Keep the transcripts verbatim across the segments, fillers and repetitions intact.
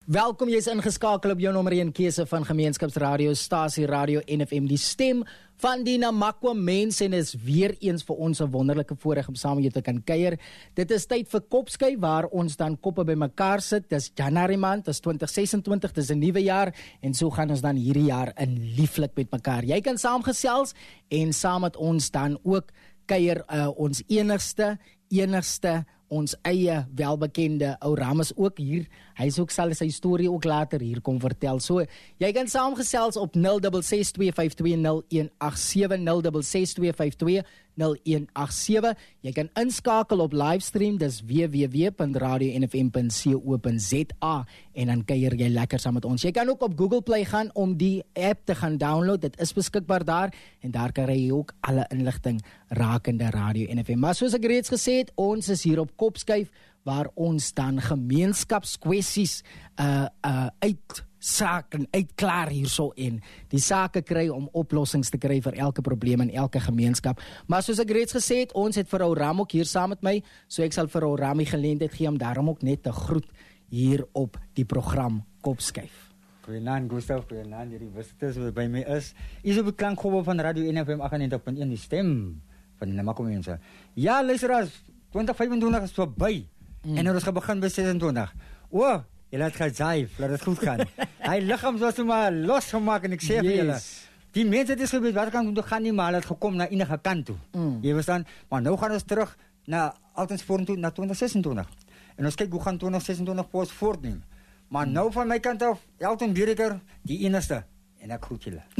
Welkom, jy is ingeskakel op jou nommer een keuse van Gemeenskapsradio, Stasie Radio N F M, die stem van die Namakwa mense, en is weer eens vir ons 'n wonderlike voorreg om saam met jou te kan kuier. Dit is tyd vir Kopskyf, waar ons dan koppe by mekaar sit. Dis Januarie maand, dis twintig sesentwintig, dis 'n nuwe jaar, en so gaan ons dan hierdie jaar in lieflik met mekaar. Jy kan saamgesels en saam met ons dan ook kuier, uh, ons enigste, enigste, ons eie welbekende ou Ramus ook hier. Hy is ook sal sy storie ook later hier kom vertel. So, jy kan saamgesels op nul ses ses twee vyf twee nul een agt sewe, nul ses ses twee vyf twee nul een agt sewe. Jy kan inskakel op livestream, dis w w w punt radio n f m punt co punt z a, en dan kuier jy lekker saam met ons. Jy kan ook op Google Play gaan om die app te gaan download. Dit is beskikbaar daar, en daar kan jy ook alle inligting rakende Radio N F M. Maar soos ek reeds gesê het, ons is hier op Kopskyf, waar ons dan gemeenskapskwessies uh, uh, uitsaak en uitklaar hierso, en die sake kry om oplossings te kry vir elke probleem in elke gemeenskap. Maar soos ek reeds gesê het, ons het vir ou Ram ook hier saam met my, so ek sal vir ou Ram die geleentheid gee om daarom ook net te groet hier op die program Kopskyf. Goeienaand, Gustav, goeienaand, hierdie visitors wat by my is. Is op die klankgolwe van Radio N F M agt negentig punt een, die stem van die Namakwa mense. Ja, luisteraars, twintig vyfentwintig is voorbij. Mm. En ons gaan begin by sesentwintig. O, julle het gejive, laat het goed gaan. Hy lichaam was maar losgemaak, en ek sê vir julle, die mense het is geweet, wat kan toe gaan nie, maar het gekom na enige kant toe. Mm. Jy verstaan, maar nou gaan ons terug na Altensporen toe, na twintig sesentwintig. En ons kyk hoe gaan twintig sesentwintig vir ons voortneem. Maar mm. nou van my kant af, Elton Bierker, die enigste. En ek groet julle.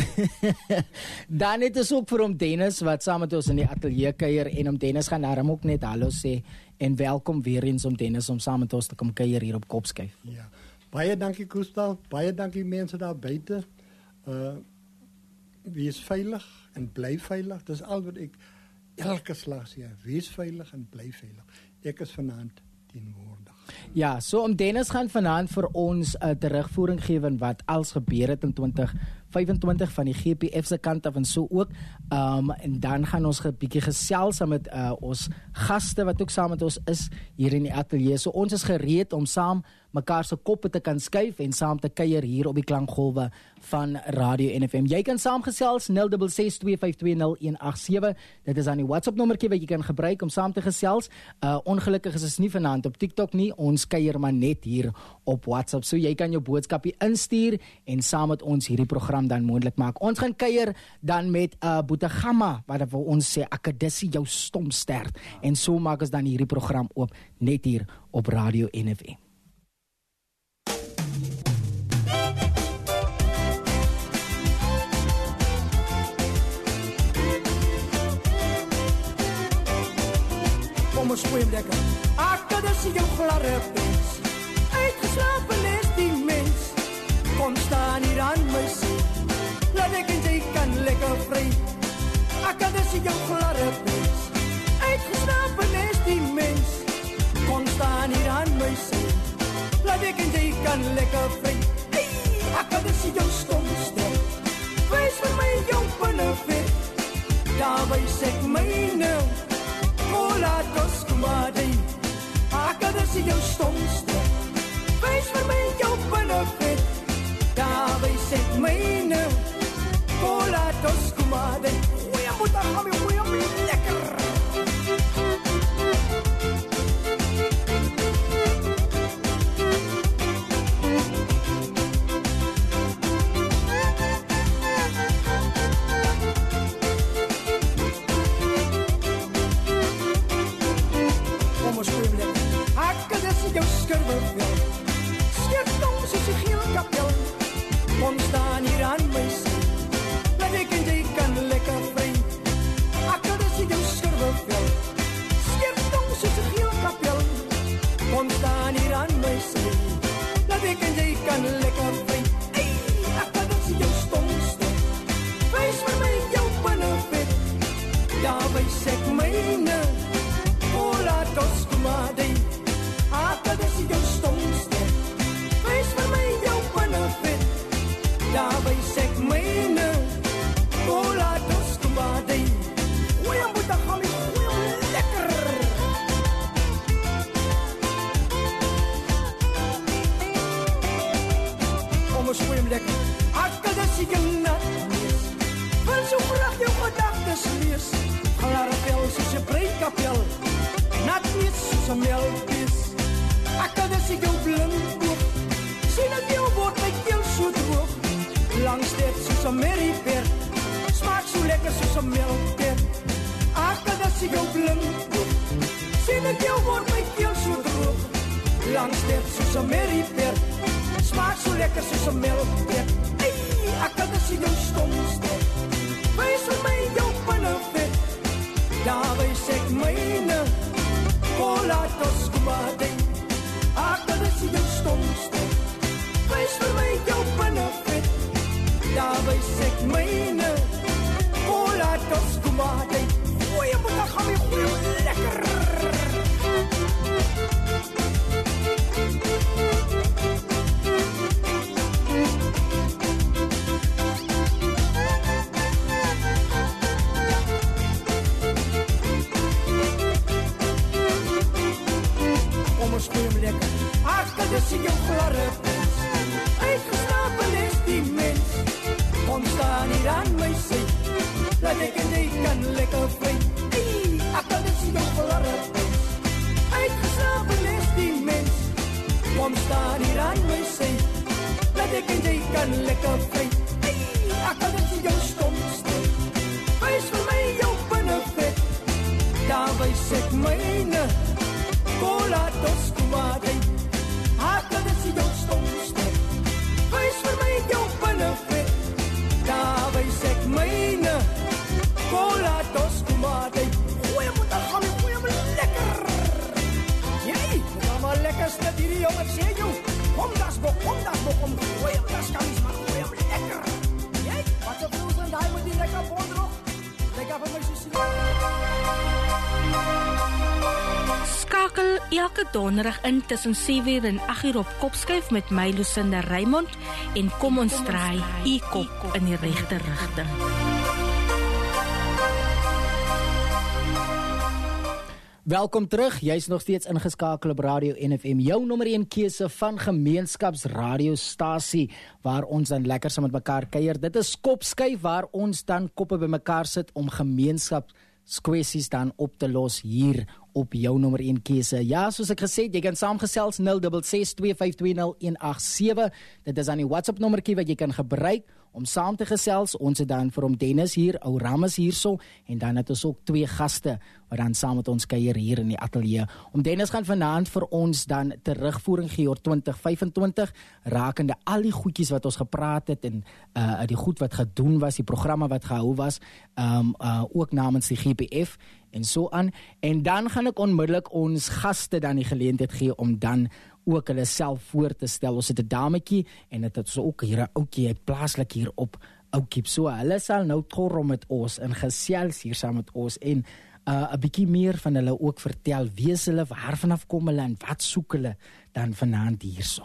Dan het ons ook vir hom Dennis, wat saam met ons in die atelier kuier, en om Dennis gaan daarom ook net hallo sê, en welkom weer eens om Dennis, om saam met ons te kom kuier hier op Kopskyf. Ja, baie dankie Gustav, baie dankie mense daar buite. Uh, wees veilig en bly veilig, dis al wat ek elke slag sê, wees veilig en bly veilig. Ek is vanaand teenwoordig. Ja, so om Dennis gaan vanaand vir ons 'n uh, terugvoering gee van wat als gebeur het in twintig vyfentwintig van die G P F se kant af en so ook. Um, en dan gaan ons 'n bietjie gesels met uh, ons gaste wat ook saam met ons is hier in die atelier. So ons is gereed om saam mekaar se koppe te kan skuif en saam te kuier hier op die klankgolwe van Radio N F M. Jy kan saamgesels nul ses ses twee vyf twee nul een agt sewe. Dit is aan die WhatsApp nommertjie wat jy kan gebruik om saam te gesels. Uh, ongelukkig is ons nie vanaand op TikTok nie. Ons kuier maar net hier op WhatsApp. So jy kan jou boodskapie instuur en saam met ons hierdie program dan moontlik maak. Ons gaan kuier dan met uh, Boetegama, wat vir ons sê, akadissie jou stomstert. En so maak ons dan hierdie program oop, net hier op Radio N F M. Kom ons gooi hem lekker. Akadissie jou gladde pens, uitgeslapen is die mens. Kom staan hier aan my sê, laat ek en jy kan lekker vry. Akadissie jou gladde pens, uitgeslapen is die mens. Kom staan hier aan my sê, laat ek en jy kan lekker vry. Hey, akadissie jou stomste, wys vir my jou benefit. Daar wys ek myne, kola dos kumadei. Akadissie jou stomste, wys vir my jou benefit. Daar wys ek myne, kola dos kumadei. Goeie moeder, gaan my goeie my lekker. Akadissie jou skurwevel, skirtong soos die geel kapel. Kom staan hier aan my sê, laat ek en jy kan lekker vry. Akadissie jou skurwevel, skirtong soos die geel kapel. Kom staan hier aan my sê, laat ek en jy kan lekker vry. Hey, akadissie jou stomste, wys vir my jou benefit. Daar wys ek myne, kola dos kumadei. Akadissie jou stomste, wys vir my jou benefit. Daar wys ek myne, kola dos kumadei. Goeie moeder, gaan my goeie lekker. lekker. Akka dat ik een nat mis. Wil zo graag jou gedagtes lees. Glarvel soos 'n breekapel. Nat mis soos 'n melkvis. Akka dat ik jou blind oog. Sien dat jou word my keel so droog. Langs dit soos 'n merrieper. Smaak so lekker soos 'n melkper. Akka dat ik jou blind oog. Sien dat jou word my keel so droog. Langs dit soos 'n merrieper. Smaak so lekker soos 'n melkper. Hey, akka dat ik jou stomste. Wees vir my jou binnenvet. Daar wees ek myne. Cola tos kumade. Akka dat ik jou stomste. Wees vir my jou binnenvet. Daar wees ek myne. Cola tos kumade. Goeie boete gaan my goeie lekker. Dus ik jou gladde pens. Uitgeslapen is die mens. Kom staan hier aan my sy. Laat ek en jy kan lekker vry. Hey, akka dus ik jou gladde pens. Uitgeslapen is die mens. Kom staan hier aan my sy. Laat ek en jy kan lekker vry. Hey, akka dus ik jou stomste. Wees vir my jou binnenvet. Daar wees ek myne. Cola tos kumade. Akka dat ik jou stomste. Wees vir my jou binnenvet. Daar wees ek myne. Cola tos kumade. Goeie moet dan gaan, goeie moet lekker. Jy, dit gaan maar lekkerste hierdie jong, ek sê jou. Kom das bok, kom das bok, kom goeie moet das kamies, maar goeie moet lekker. Jy, wat so vroeg en die moet die lekker bondrog. Lekker vir my Cecilia. Skakel elke donderdag in tussen sewe uur en agt uur op Kopskuif met my Lucinda Raymond en kom ons draai u kop in die regte rigting. Welkom terug. Jy's nog steeds ingeskakel op Radio N F M, jou nommer een keuse van gemeenskapsradiostasie waar ons dan lekker saam met mekaar kuier. Dit is Kopskuif waar ons dan koppe bymekaar sit om gemeenskapskwessies dan op te los hier op jou nommer een keuse. Ja, soos ek gesê het, jy kan saamgesels nul ses ses twee vyf twee nul een agt sewe. Dit is aan die WhatsApp nommertjie wat jy kan gebruik om saam te gesels. Ons het dan vir hom Dennis hier, ou Rames hierso en dan het ons ook twee gaste wat dan saam met ons kuier hier in die ateljee. Om Dennis gaan vanaand vir ons dan terugvoering gee oor twintig vyf en twintig rakende al die goedjies wat ons gepraat het en uh die goed wat gedoen was, die programme wat gehou was, um uh ook namens die G P F en so aan. En dan gaan ek onmiddellik ons gaste dan die geleentheid gee om dan ook hulle self voor te stel. Ons het 'n dametjie en dit is ook hier 'n ouetjie, hy plaaslik hier op Oukiep. So hulle sal nou torrom met ons en gesels hier saam met ons en 'n uh, bietjie meer van hulle ook vertel. Wie is hulle, waar vanaf kom hulle en wat soek hulle dan vanaand hierso.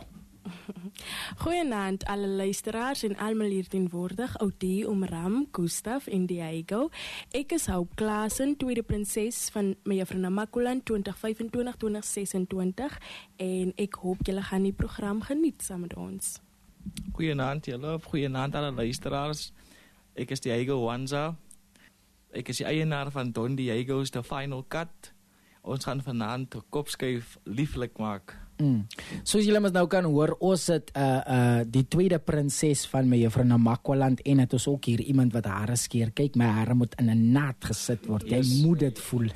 Goeienaand alle luisteraars en almal hier teenwoordig, Oudie, Omram, Gustaf en Diego. Ek is Hope Klaasen, tweede prinses van Mevrou Namakoland twintig vyf-en-twintig tot twintig ses-en-twintig en ek hoop julle gaan die program geniet saam met ons. Goeienaand julle, goeienaand alle luisteraars. Ek is Diego Wanza. Ek is die eienaar van Don Diego's The Final Cut. Ons gaan vanaand Kopskuif lieflik maak. Mm. Soos julle mos nou kan hoor, ons het uh, uh, die tweede prinses van Mevrou Namakoland en het ons ook hier iemand wat hare skeer. Kyk, my hare moet in 'n naad gesit word. Jy yes. moet dit voel.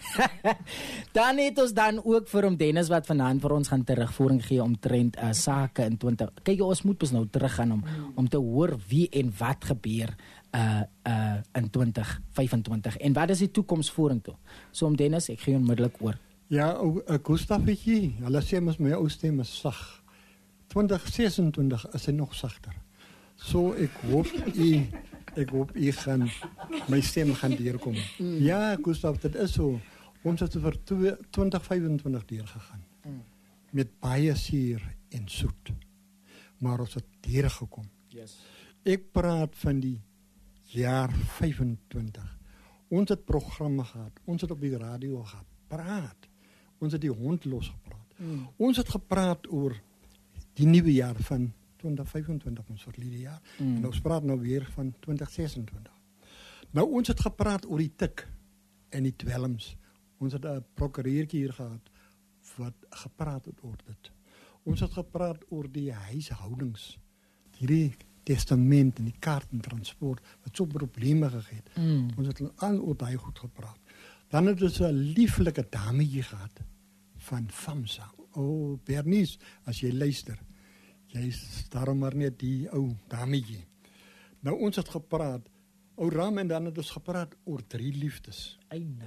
Dan het ons dan ook vir hom Dennis wat vanaand vir ons gaan terugvoering gee omtrent uh, sake in twintig. Kyk, ons moet mos nou teruggaan om mm. om te hoor wie en wat gebeur uh uh in twintig vyf-en-twintig en wat is die toekoms vorentoe. So om Dennis, ek gee onmiddellik oor. Ja, uh, Gustafie, hulle sê mos my ou stem is sag. twintig ses-en-twintig is hy nog sagter. So ek hoop u ek hoop u gaan my stem gaan deurkom. Mm. Ja, Gustaf, dit is so. Ons het vir twintig vyf-en-twintig deurgegaan. Mm. Met baie suur en soet. Maar ons het deurgekom. Yes. Ek praat van die jaar vyf-en-twintig. Ons het programme gehad. Ons het op die radio gehad. Praat. Ons het die hond losgepraat. Mm. Ons het gepraat oor die nuwe jaar van twintig vyfentwintig ons verlede jaar. Mm. En ons praat nou weer van twintig sesentwintig. Nou ons het gepraat oor die tik en die dwelms. Ons het 'n prokureurtjie hier gehad wat gepraat het oor dit. Ons het gepraat oor die huishoudings. Hierdie testament en die kaart en transport wat so probleme gegee het. Mm. Ons het al oor daai goed gepraat. Dan het ons 'n lieflike dametjie gehad van FAMSA. O, oh, Bernice, as jy luister. Jy's daarom maar net die ou dametjie. Nou ons het gepraat ou Ram en dan het ons gepraat oor drie liefdes. Eina.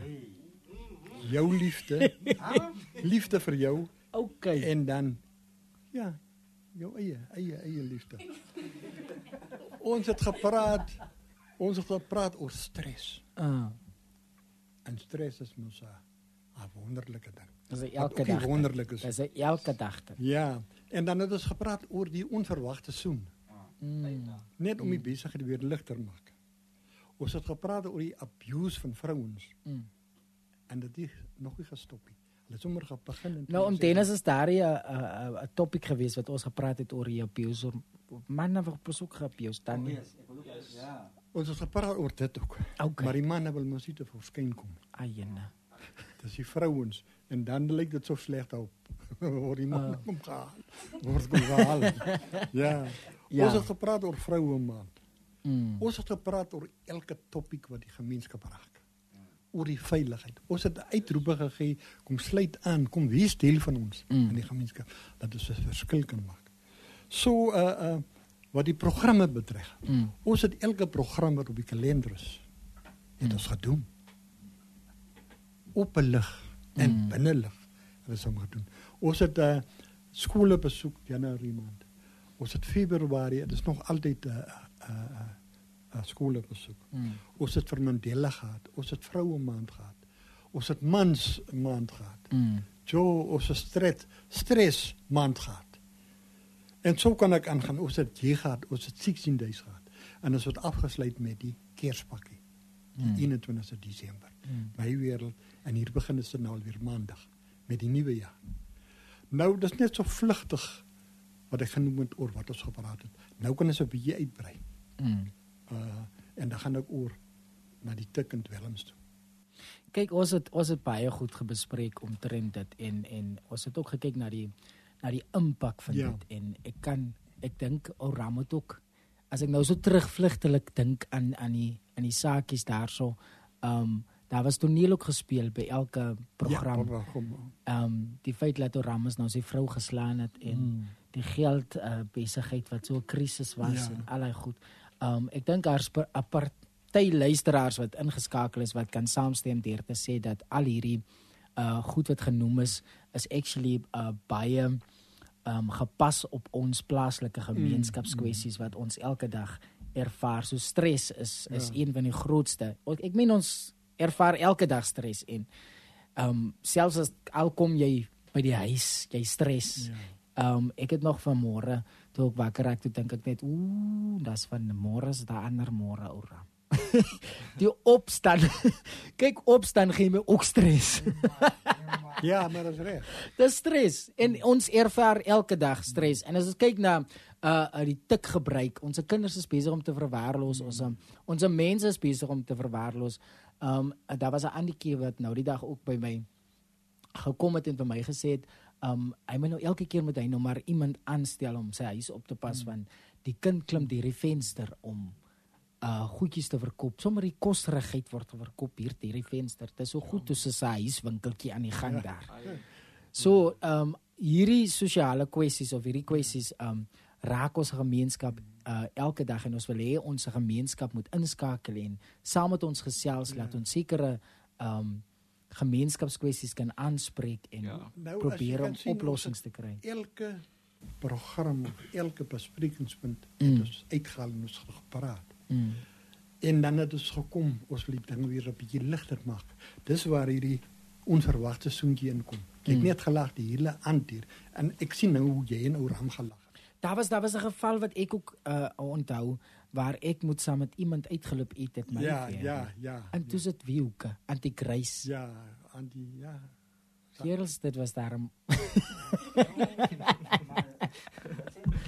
Jou liefde, liefde vir jou Okay. en dan ja, jou eie eie eie liefde. Ons het gepraat, ons het gepraat oor stres. Ah, En stres is mos 'n 'n wonderlike ding. dis Wat elke ook nie dag. wonderlik is. Dis elke dag. Ja, en dan het ons gepraat oor die onverwagte soen, Mm. net om die besigheid weer ligter maak. Ons het gepraat oor die abuse van vrouens Mm. en dit het nog nie gestop nie. Hulle het sommer begin en Nou om Dennis is daar 'n 'n 'n topik geweest wat ons gepraat het oor die abuse oor manne wat besoek geabuse dan nie. ons het gepraat oor dit ook. Okay. Maar die manne wil mos nie te verskyn kom. Ayena. Dis die vrouens en dan lyk dit so sleg op. Word die manne Ah. kom gehaal. Word kom gehaal. Ja. Ja. Ons het gepraat oor vroue maand. Mm. Ons het gepraat oor elke topik wat die gemeenskap raak. Oor die veiligheid. Ons het uitroepe gegee, kom sluit aan, kom wees deel van ons Mm. in die gemeenskap dat ons 'n verskil kan maak. So uh uh wat die programme betref. Mm. Ons het elke program wat op die kalender is, het Mm. ons gedoen. Op 'n lig en Mm. binne lig. Het ons hom gedoen. Ons het uh skole besoek Januarie maand. Ons het Februarie, dit is nog altyd 'n uh, uh, uh, uh, skole besoek. Mm. Ons het vir Mandela gehad, ons het vroue maand gehad. Ons het mans maand gehad. Mm. Jo, ons het stres stres maand gehad. En so kan ek aangaan. Ons het jy gehad, ons het sixteen days gehad. En ons het afgesluit met die Kerspakkie. Die Mm. eenentwintigste Desember. Mm. My wêreld en hier begin dit nou alweer maandag met die nuwe jaar. Nou dis net so vlugtig wat ek genoem het oor wat ons gepraat het. Nou kan ons 'n bietjie uitbrei. Mm. Uh en dan gaan ek oor na die tik en dwelms toe. Kyk, ons het ons het baie goed gebespreek omtrent dit en en ons het ook gekyk na die na die impak van Ja. dit en ek kan ek dink ou Ram het ook as ek nou so terugvlugtelik dink aan aan die aan die saakies daarso, ehm um, daar was toneel ook gespeel by elke program. Ja, kom. Ehm um, die feit dat ou Ram nou sy vrou geslaan het en Mm. die geld uh, besigheid wat so 'n krisis was Ja. en allerlei goed. Ehm um, ek dink daar's 'n party luisteraars wat ingeskakel is wat kan saamstem deur te sê dat al hierdie uh goed wat genoem is is actually uh baie um gepas op ons plaaslike gemeenskapskwessies wat ons elke dag ervaar. So stres is is Ja. een van die grootste. Ek, ek meen ons ervaar elke dag stres en um selfs as al kom jy by die huis, jy stres. Ja. Um ek het nog vanmôre toe ek wakker raak, toe dink ek net ooh, dis van môre is daar ander môre ou Ram. Die opstaan. Kyk, opstaan gee my ook stres. Ja, maar dat is reg. Dis stres en ons ervaar elke dag stres. En as ons kyk na uh, uh die tik gebruik, ons kinders is besig om te verwaarloos, ons um, ons mense is besig om te verwaarloos. Um uh, daar was 'n andetjie wat nou die dag ook by my gekom het en vir my gesê het, um hy moet nou elke keer met hy nou maar iemand aanstel om sy huis op te pas, want die kind klim deur die venster om uh goedjies te verkoop. Sommer die kosrigheid word verkoop hier deur die venster. Dit is so goed soos 'n huiswinkeltjie aan die gang daar. So um hierdie sosiale kwessies of hierdie kwessies um raak ons gemeenskap uh elke dag en ons wil hê ons gemeenskap moet inskakel en saam met ons gesels, laat ons sekere um gemeenskapskwessies kan aanspreek en Ja. Nou, as probeer jy kan om sien, oplossings ons te kry. Elke program, elke besprekingspunt Mm. het ons uitgehaal en ons gepraat. Mm. En dan het ons gekom, ons wil die ding weer 'n bietjie ligter maak. Dis waar hierdie onverwagte soentjie inkom. Jy het Mm. net gelag die hele aand hier en ek sien nou hoe jy en ou Ram gelag het. Daar was daar was 'n geval wat ek ook uh onthou waar ek moet saam met iemand uitgeloop eet het my Ja, werk. ja, ja. En toe sit Wieuke, anti-kruis. Ja, aan die ja. Kerels, dit was daarom.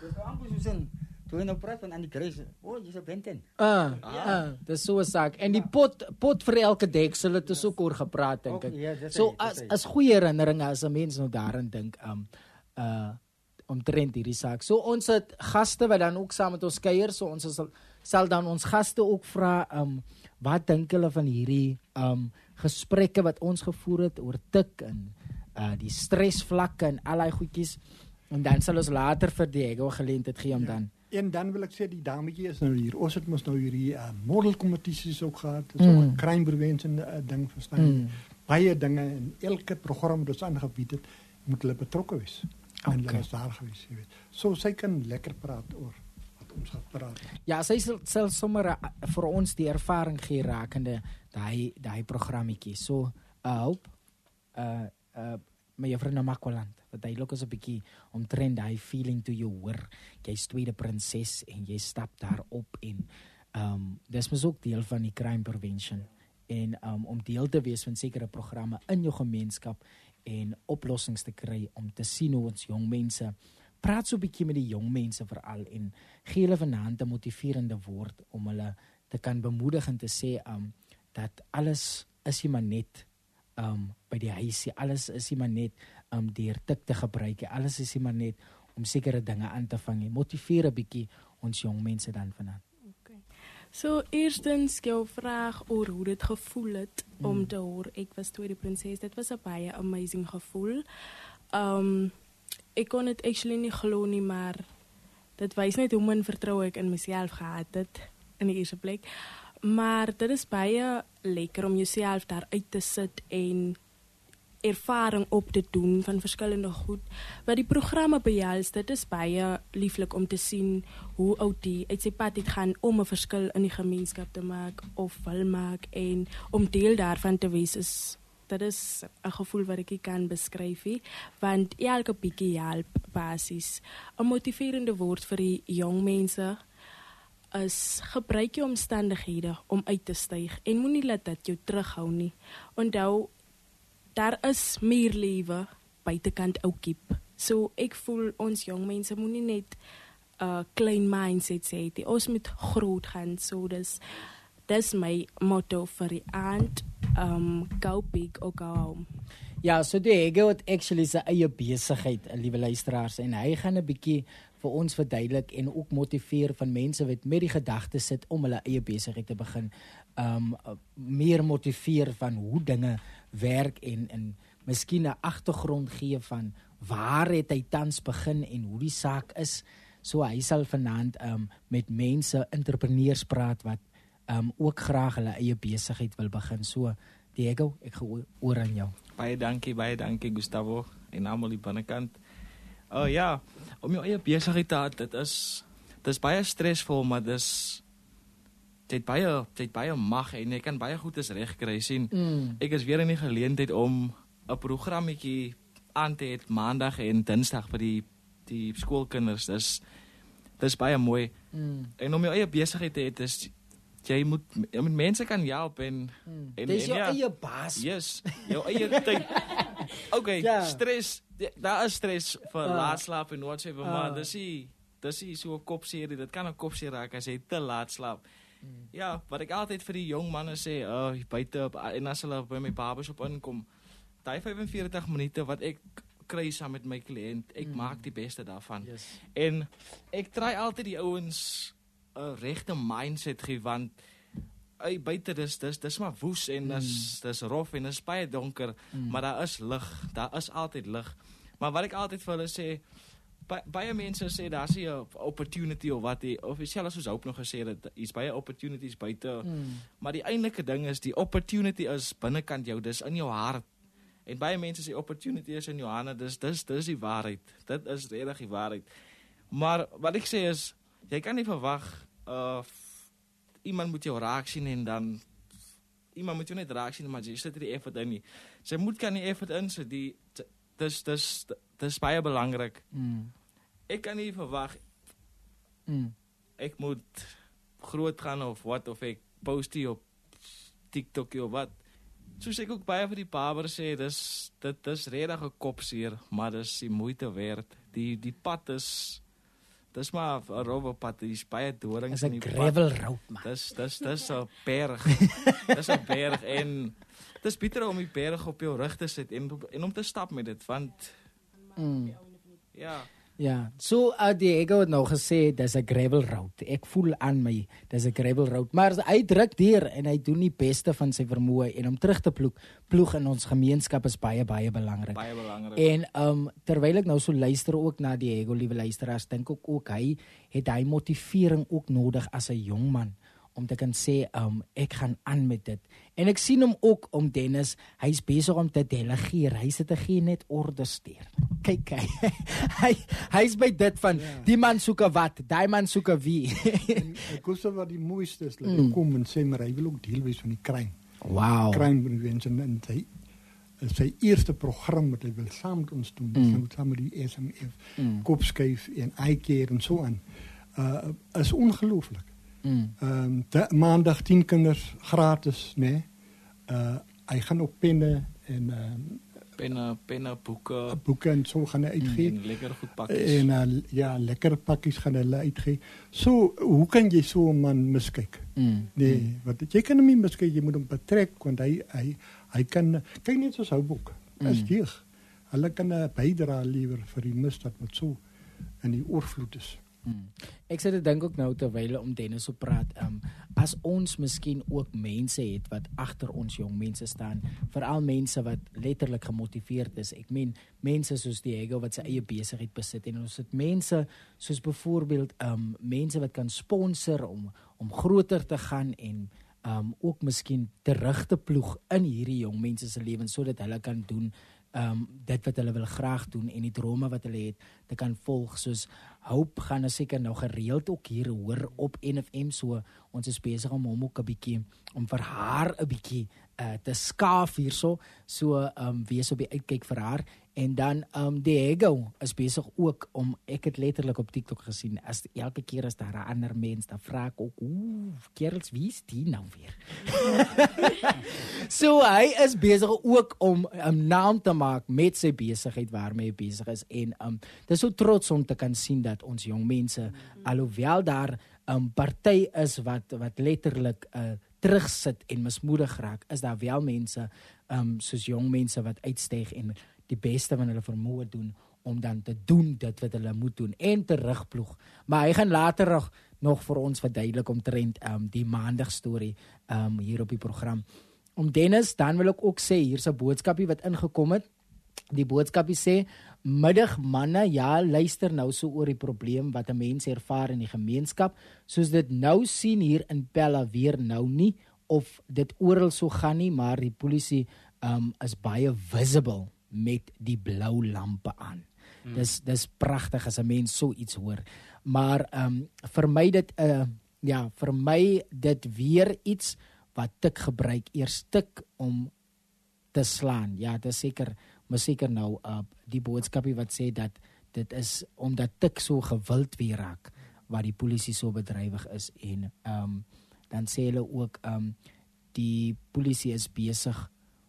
Dis nou amper soos in toe jy nou praat van Andy Grace. O, jy's 'n Benton. Ah, ah, dis so 'n saak. En die pot pot vir elke deksel het ons ook oor gepraat dink ek. Ook, ja, dis So hy, dis as hy. as goeie herinneringe as 'n mens nou daaraan dink, um uh omtrent hierdie saak. So ons het gaste wat dan ook saam met ons kuier, so ons sal sal dan ons gaste ook vra um wat dink hulle van hierdie um gesprekke wat ons gevoer het oor tik en uh die stresvlakke en al daai goedjies. En dan sal ons later vir Diego geleentheid gee om Ja. dan En dan wil ek sê die dametjie is nou hier. Ons het mos nou hierdie uh, modelkompetisies ook gehad. Dit is mm. ook 'n crime prevention uh, ding verstaan. Mm. Baie dinge en elke program wat ons aangebied het, moet hulle betrokke wees. En Okay. hulle is daar gewees, jy weet. So sy kan lekker praat oor wat ons gepraat het. Ja, sy sal, sal sommer uh, vir ons die ervaring gee rakende daai daai programmetjie. So, uh, hoop uh uh mevrou Namakwaland, wat duidelik is 'n bietjie omtrent daai feeling toe jy hoor jy's tweede prinses en jy stap daarop en um dis mos ook deel van die crime prevention en um om deel te wees van sekere programme in jou gemeenskap en oplossings te kry om te sien hoe ons jong mense praat so 'n bietjie met die jong mense veral en gee hulle vanaand 'n motiverende woord om hulle te kan bemoedig en te sê um dat alles is nie maar net um by die huisie, alles is nie maar net um deur tik te gebruik, alles is nie maar net om sekere dinge aan te vang. Motiveer 'n bietjie ons jong mense dan vanaand. Okay. So eerstens jou vraag oor hoe dit gevoel het mm. om te hoor ek was tweede prinses. Dit was 'n baie amazing gevoel. Um ek kon dit actually nie glo nie, maar dit wys net hoe min vertroue ek in myself gehad het in die eerste plek. Maar dit is baie lekker om jouself daar uit te sit en ervaring op te doen van verskillende goed. Wat die programme behels, dit is baie lieflik om te sien hoe oud die uit sy pad het gaan om 'n verskil in die gemeenskap te maak of wil maak en om deel daarvan te wees is dit is 'n gevoel wat ek nie kan beskryf nie, want elke bietjie help basies. 'n Motiverende woord vir die jong mense is gebruik jou omstandighede om uit te styg en moenie laat dit jou terughou nie. Onthou, daar is meer lewe buitekant ou kiep. So ek voel ons jong mense moenie net 'n uh, klein mindset hê nie. Ons moet groot gaan. So dis dis my motto vir die aand. Um, go big or go home. Ja, so Diego het actually sy eie besigheid, liewe luisteraars, en hy gaan 'n bietjie vir ons verduidelik en ook motiveer van mense wat met die gedagte sit om hulle eie besigheid te begin. Um meer motiveer van hoe dinge werk en en miskien 'n agtergrond gee van waar het hy tans begin en hoe die saak is. So hy sal vanaand um met mense, entrepreneurs praat wat um ook graag hulle eie besigheid wil begin. So Diego, ek gaan oor aan jou. Baie dankie, baie dankie Gustavo en almal die binnekant. Oh ja, om jou eie besigheid te hê, dit is dit is baie stresvol, maar dis dit het baie dit het baie mag en jy kan baie goed eens reg kry sien. Mm. Ek is weer in die geleentheid om 'n programmetjie aan te hê maandag en dinsdag vir die die skoolkinders. Dis dis baie mooi. Mm. En om jou eie besigheid te hê, dis jy moet jy moet mense kan help en Hmm. en Dis en jou ja, eie baas. Yes, jou eie tyd. Okay, Ja. stres, daar is stres vir Ah. laat slaap en whatever, Ah. maar dis nie dis nie so 'n kopseer, dit kan 'n kopseer raak as jy te laat slaap. Hmm. Ja, wat ek altyd vir die jong manne sê, oh, buite op en as hulle by my babas op inkom, daai vyf en veertig minute wat ek kry saam met my kliënt, ek mm. maak die beste daarvan. Yes. En ek try altyd die ouens 'n regte mindset gee, want ey, buite dis dis dis maar woes en dis mm. dis rof en dis baie donker, mm. maar daar is lig, daar is altyd lig. Maar wat ek altyd vir hulle sê, by, baie mense sê daar's 'n opportunity of wat die of selfs soos Hope nog gesê het, is baie opportunities buite. Mm. Maar die eintlike ding is die opportunity is binnekant jou, dis in jou hart. En baie mense sê opportunity is in jou hande, dis dis dis die waarheid. Dit is regtig die waarheid. Maar wat ek sê is, jy kan nie verwag uh iemand moet jou raak sien en dan iemand moet jou net raak sien, maar jy sit die effort in nie. Sy moet kan die effort in, so die dis dis dis baie belangrik. Mm. Ek kan nie verwag mm. ek moet groot gaan of wat, of ek post die op TikTok of wat. Soos ek ook baie vir die paber sê, dis dit is regtig 'n kopseer, maar dis die moeite werd. Die die pad is dis maar 'n rowwe pad, dis baie dorings Dis in 'n die pad. gravel road man. Dis dis dis 'n berg. Dis 'n berg en dis beter om die berg op jou rug te sit en en om te stap met dit want Mm. ja, Ja, so uh, Diego het nou gesê dis 'n gravel road. Ek voel aan my dis 'n gravel road, maar hy druk deur en hy doen die beste van sy vermoë en om terug te ploeg, ploeg in ons gemeenskap is baie baie belangrik. baie belangrik. En um terwyl ek nou so luister ook na Diego, liewe luisteraars, dink ek ook hy het hy motivering ook nodig as 'n jong man om te kan sê um ek gaan aan met dit. En ek sien hom ook om Dennis, hy's besig om te delegeer. Hy sit te gee net orders deur. Kyk hy. hy hy's by dit van Ja. die man soek 'n wat, daai man soek 'n wie. En ek glo wat die mooiste is, dat hy kom en sê maar hy wil ook deel wees van die crime. Wow. Crime prevention en sy sy eerste program wat hy wil saam met ons doen, mm. nou saam met die S M F, Mm. Kopskuif en iCare en so aan. Uh is ongelooflik. Mm. Ehm um, maandag tien kinders gratis, né? Nee? Uh hy gaan ook penne en ehm um, penne, penne, boeke boeke en so gaan hy uitgee. en lekker goed pakkies. En uh, ja, lekker pakkies gaan hulle uitgee. So, hoe kan jy so 'n man miskyk? Mm. Nee, wat jy kan hom nie miskyk, jy moet hom betrek want hy hy hy kan kyk net soos Houboek. Is Mm. jeug. Hulle kan 'n bydrae lewer vir die misdaad wat so in die oorvloed is. Hmm. Ek sê dit dink ook nou terwyl om Dennis so praat, um, as ons miskien ook mense het wat agter ons jong mense staan, veral mense wat letterlik gemotiveerd is. Ek meen mense soos Diego wat sy eie besigheid besit en ons het mense soos byvoorbeeld um, mense wat kan sponsor om om groter te gaan en um, ook miskien terug te ploeg in hierdie jong mense se lewens sodat hulle kan doen um, dit wat hulle wil graag doen en die drome wat hulle het te kan volg. Soos Hope gaan nou seker nou gereeld ook hier hoor op N F M, so ons is besig om hom ook 'n bietjie om vir haar 'n bietjie uh, te skaaf hierso, so um, wees op die uitkyk vir haar. En dan um, Diego is besig ook om, ek het letterlik op TikTok gesien, as elke keer as daar 'n ander mens, dan vra ek ook, oeh, kerels, wie is die nou weer? So hy is besig ook om 'n um, naam te maak met sy besigheid waarmee hy besig is. En um, dis so trots om te kan sien dat ons jong mense, mm-hmm. alhoewel daar 'n um, party is wat wat letterlik uh, terugsit en mismoedig raak, is daar wel mense um, soos jong mense wat uitstyg en die beste van hulle vermoë doen om dan te doen dit wat hulle moet doen en terugploeg. Maar hy gaan later nog, nog vir ons verduidelik omtrent um, die maandag storie um, hier op die program. Om Dennis, dan wil ek ook sê, hier's 'n boodskapie wat ingekom het. Die boodskapie sê, middag manne, ja, luister nou so oor die probleem wat 'n mens ervaar in die gemeenskap, soos dit nou sien hier in Pella weer nou nie, of dit oral so gaan nie, maar die polisie um, is baie visible met die blou lampe aan. Hmm. Dis dis pragtig as 'n mens so iets hoor. Maar um, vir my dit uh, ja, vir my dit weer iets wat tik gebruik, eers tik om te slaan. Ja, dit is seker, maar seker nou uh, die boodskapie wat sê dat dit is omdat tik so gewild weer raak waar die polisie so bedrywig is en um, dan sê hulle ook um, die polisie is besig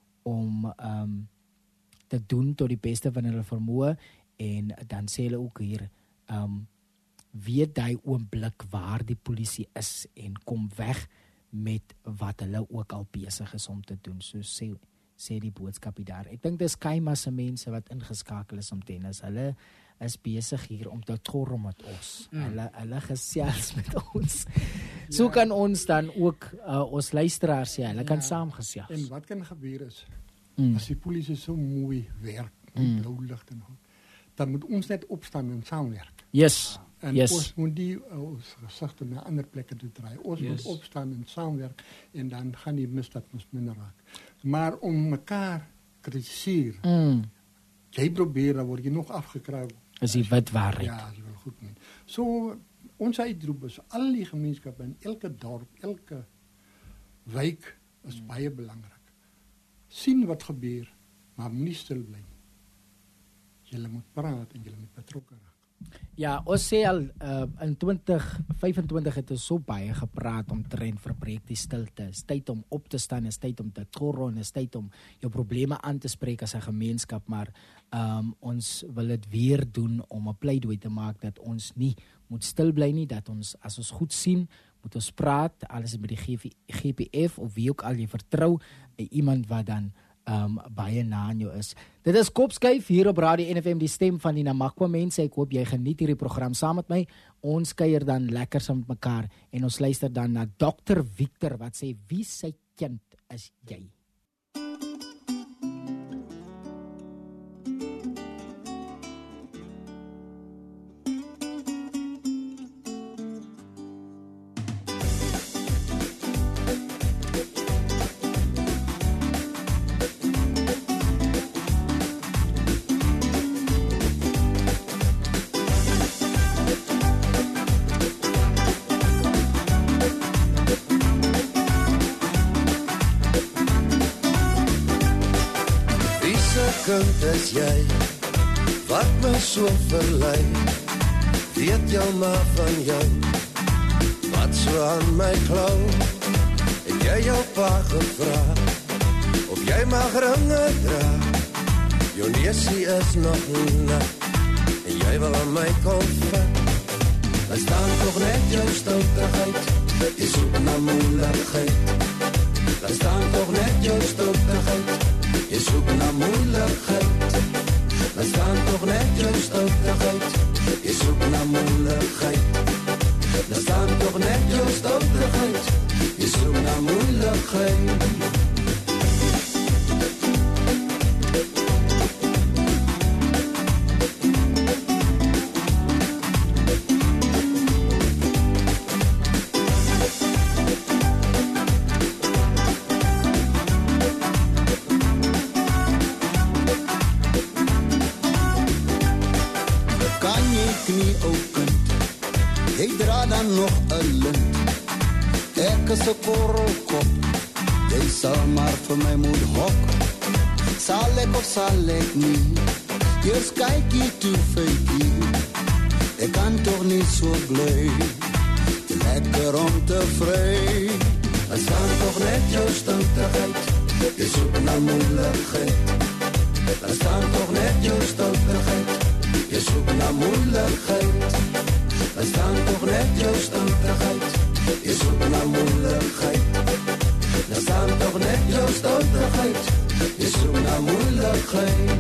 om um, te doen tot die beste van hulle vermoë en dan sê hulle ook hier um, weet daai oomblik waar die polisie is en kom weg met wat hulle ook al besig is om te doen. So sê sê die boodskapie daar. Ek dink dis kaima se mense wat ingeskakel is om tennis. Hulle is besig hier om te torm met ons. Mm. Hulle hulle gesels met ons. So ja. Kan ons dan ook uh, ons luisteraars ja, hulle ja. Kan saam gesels. En wat kan gebeur is mm. as die polisie so mooi werk met mm. blou lig en dan moet ons net opstaan en saamwerk. Yes. En yes. ons moet die ons gesigte na ander plekke toe draai. Ons yes. moet opstaan en saamwerk en dan gaan die misdaad ons minder raak. Maar om mekaar kritiseer. Mm. Jy probeer dan word jy nog afgekraak. Is die wit waarheid. Ja, jy wil goed doen. So ons uitroep is al die gemeenskappe in elke dorp, elke wijk is mm. baie belangrik. Sien wat gebeur, maar moenie stil bly. Julle moet praat en julle moet betrokke raak. Ja, ons sê al uh, in twintig vyfentwintig het ons so baie gepraat om trend verbreek die stilte. Is tyd om op te staan, is tyd om te korron, is tyd om jou probleme aan te spreek as 'n gemeenskap, maar um, ons wil dit weer doen om 'n pleidooi te maak dat ons nie moet stil bly nie, dat ons as ons goed sien, moet ons praat, alles met die G P F of wie ook al jy vertrou, iemand wat dan Um, baie na aan jou is. Dit is Kopskuif hier op Radio N F M, die stem van die Namakwa mense. Ek hoop jy geniet hierdie program saam met my. Ons kuier dan lekker saam met mekaar en ons luister dan na dokter Victor wat sê, wie sy kind is jy? Kind is jy, wat my so verlei, weet jou maar van jou, wat so aan my klou, het jy jou pa gevra, of jy mag ringe dra, jou neusie is nog nat, en jy wil aan my kom vat, dan staan toch net jou stoutigheid, jy soek na moeilikheid, dan staan toch net jou stoutigheid, jy soek na moeilikheid, dan staan toch net jou stoutigheid, jy soek na moeilikheid, dan staan toch net jou stoutigheid, jy soek na moeilikheid. Ek is 'n korrelkop, jy sal maar vir my moet hok, sal ek of sal ek nie, eers kykie toe fykie, ek kan toch nie so bly, lekker om te vry, dan staan toch net jou stoutigheid, jy soek na moeilikheid, dan staan toch net jou stoutigheid, jy soek na moeilikheid, dan staan toch net jou stoutigheid, jy soek na moeilikheid, dan staan toch net jou stoutigheid, jy soek na moeilikheid.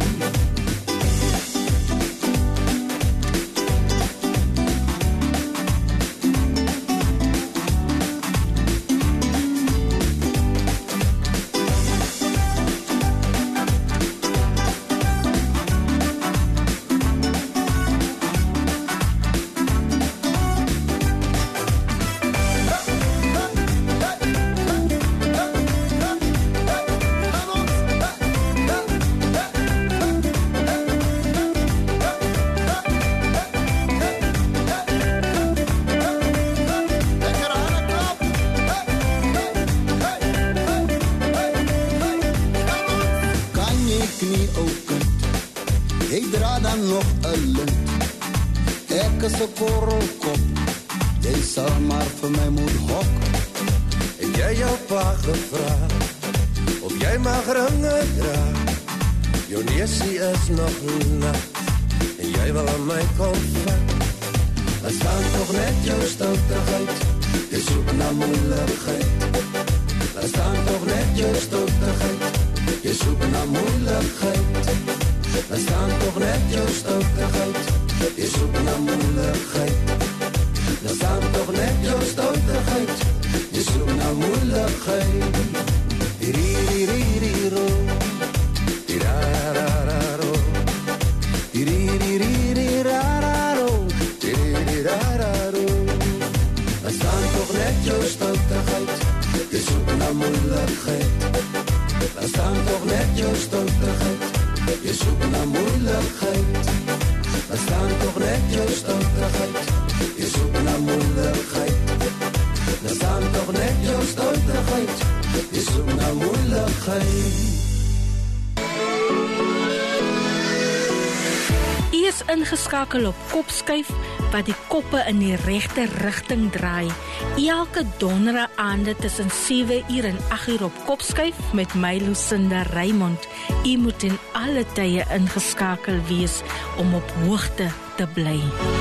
ingeskakel op Kopskuif, wat die koppe in die regte rigting draai. Elke donderdag aande tussen sewe uur en agt uur op Kopskuif met my Lucinda Raymond. U moet in alle tye ingeskakel wees om op hoogte te bly.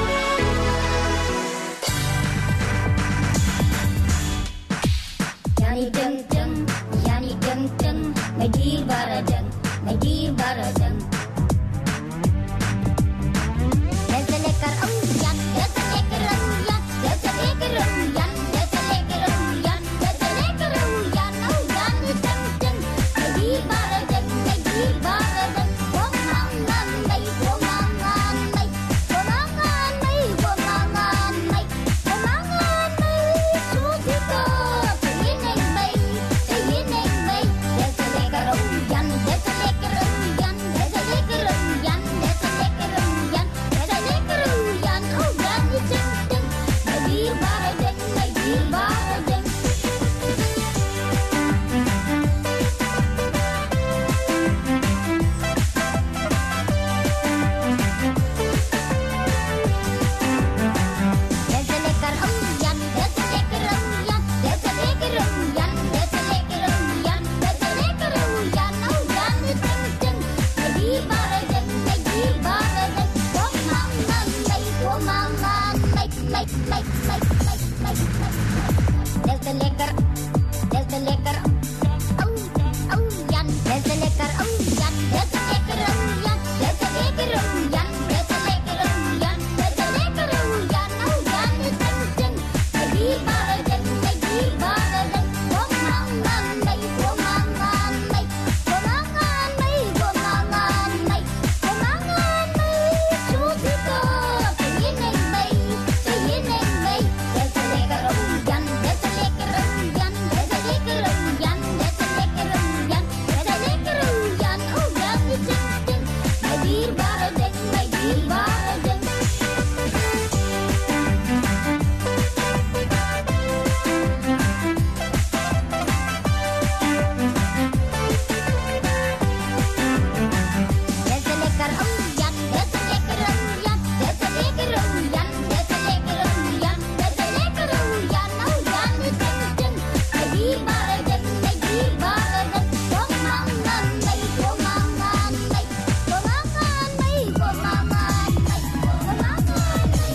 Jani ding ding, Jani ding ding, my dierbare ding, my dierbare ding. Dit is lekker ou Jan, dit is lekker ou Jan, dit is lekker ou Jan, dit is lekker ou Jan, dit is lekker ou Jan, ou Jan is ding ding, my dierbare ding, my dierbare ding. Kom aan aan my, kom aan aan my, kom aan aan my, kom aan aan my, kom aan aan my, soos die kop, hier neem my, hier neem my, dit is lekker ou Jan, dit is lekker ou Jan, dit is lekker ou Jan, dit is lekker ou Jan, dit is lekker ou Jan, ou Jan is ding ding, my dierbare ding, my dierbare ding. Dit is lekker ou Jan, dit is lekker ou Jan, dit is lekker ou Jan, dit is lekker ou Jan, dit is lekker ou Jan, ou Jan is ding ding, my dierbare ding, my dierbare ding. Kom aan aan my, kom aan aan my, my, my, my, my, my, my. Dit is lekker, dit is lekker ou, ou Jan, dit is lekker ou Jan, dit is lekker ou Jan, dit is lekker ou Jan, dit is lekker ou Jan, dit is lekker ou Jan, ou Jan is ding ding, my dierbare ding, my dierbare ding. Kom aan aan my, kom aan aan my, kom aan aan my, kom aan aan my, kom aan aan my, soos die kop, hier neem my, hier neem my, dit is lekker ou Jan, dit is lekker ou Jan, dit is lekker ou Jan, dit is lekker ou Jan, dit is lekker ou Jan, ou Jan is ding ding, my dierbare ding, my dierbare ding. Dit is lekker ou Jan, dit is lekker ou Jan, dit is lekker ou Jan, dit is lekker ou Jan, dit is lekker ou Jan, ou Jan is ding ding, my dierbare ding, my dierbare ding. Kom aan aan my, kom aan aan my, kom aan aan my, kom aan aan my, kom aan aan my,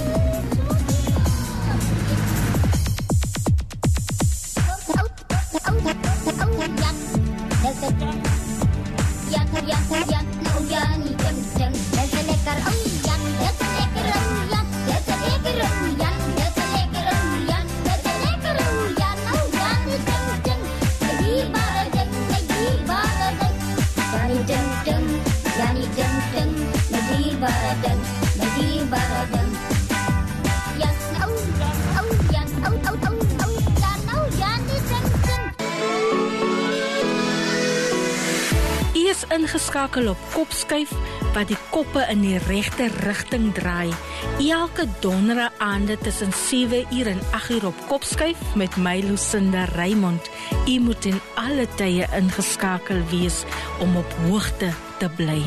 soos die kop. Ou, ou, ou Jan, dit is Jan, Jan, Jan, nou Janie ding ding, dit is lekker ou Jan, dit is lekker ou Jan, dit is lekker ou Jan, dit is lekker ou Jan, dit is lekker ou Jan, ou Jan is ding ding, my dierbare ding, my dierbare ding. Janie ding ding, Janie ding ding, my dierbare ding, my dierbare ding. Jan, ou, ou Jan, ou, ou, ou, ou Jan, ou Jan is ding ding. U is ingeskakel op Kopskuif, wat die koppe in die regte rigting draai. Elke donderdag aande tussen sewe uur en agt uur op Kopskuif met my Lucinda Raymond. U moet in alle tye ingeskakel wees om op hoogte te bly.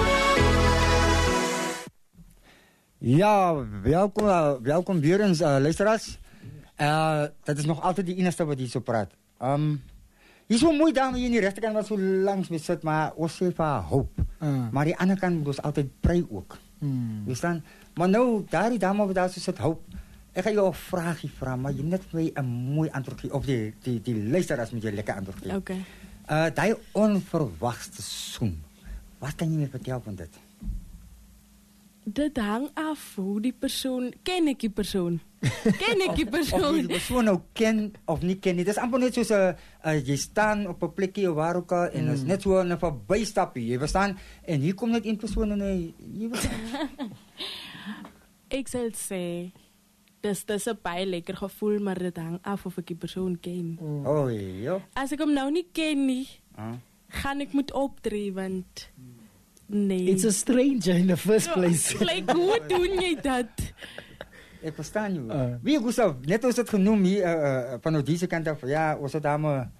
Ja, welkom, uh, welkom weer eens, uh, luisteraars. Uh, dat is nog altijd die enigste wat hier zo praat. Um, hier is wel mooi dame hier in die rechterkant wat zo langs me zit, maar ons heeft haar hoop. Uh. Maar die andere kant was altijd prei ook. Hmm. Verstaan? Maar nou, daar die dame wat daar zo zit hoop. Ik ga jou een vraagje vragen, maar je net mij een mooi antwoord geven. Of die, die, die luisteraars moet je lekker antwoord geven. Oké. Uh, die onverwachte zoen. Wat kan je me vertellen van dit? Dit hang af hoe die persoon... Ken ik die persoon? Ken ik die Of persoon? je die persoon nou ken of niet ken. Het is amper net zoals uh, uh, je staat op een plekje waar ook al. En het is net zo een voorbijstapje. Je verstaan? En hier komt net één persoon en hij... Je verstaan? Ik zal zeggen... Dus dat is een baie lekker gevoel, maar het hangt af of ik die persoon ken. Mm. Oh, ja. Als ik hem nou niet ken, nie, Ah. ga ik moet optreden, want... Nee. It's a stranger in the first place. Like, hoe doen je dat? Ik verstaan je. Uh. Wie, Gustav, net als het genoemd hier, uh, uh, van deze kant af, ja, onze dame